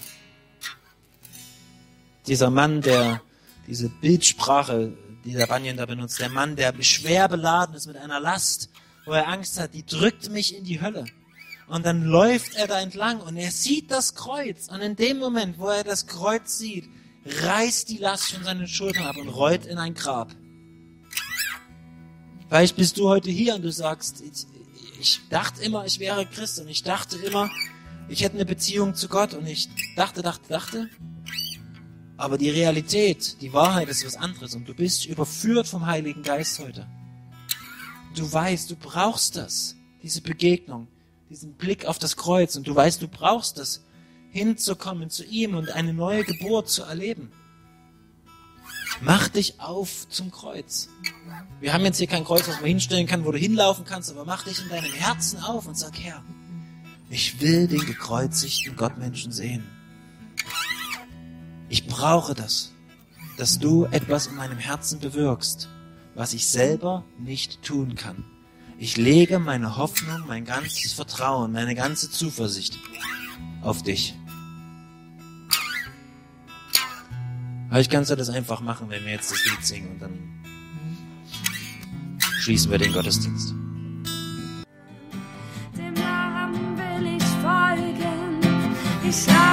Dieser Mann, der diese Bildsprache, die der Bunyan da benutzt, der Mann, der schwer beladen ist mit einer Last, wo er Angst hat, die drückt mich in die Hölle. Und dann läuft er da entlang und er sieht das Kreuz. Und in dem Moment, wo er das Kreuz sieht, reißt die Last von seinen Schultern ab und rollt in ein Grab. Vielleicht bist du heute hier und du sagst, ich, ich dachte immer, ich wäre Christ und ich dachte immer, ich hätte eine Beziehung zu Gott und ich dachte, dachte, dachte. Aber die Realität, die Wahrheit ist was anderes und du bist überführt vom Heiligen Geist heute. Du weißt, du brauchst das, diese Begegnung, diesen Blick auf das Kreuz und du weißt, du brauchst das, hinzukommen zu ihm und eine neue Geburt zu erleben. Mach dich auf zum Kreuz. Wir haben jetzt hier kein Kreuz, was man hinstellen kann, wo du hinlaufen kannst, aber mach dich in deinem Herzen auf und sag, Herr, Ich will den gekreuzigten Gottmenschen sehen. Ich brauche das, dass du etwas in meinem Herzen bewirkst, was ich selber nicht tun kann. Ich lege meine Hoffnung, mein ganzes Vertrauen, meine ganze Zuversicht auf dich. Vielleicht kannst du das einfach machen, wenn wir jetzt das Lied singen und dann schließen wir den Gottesdienst. Dem Namen will ich folgen. Ich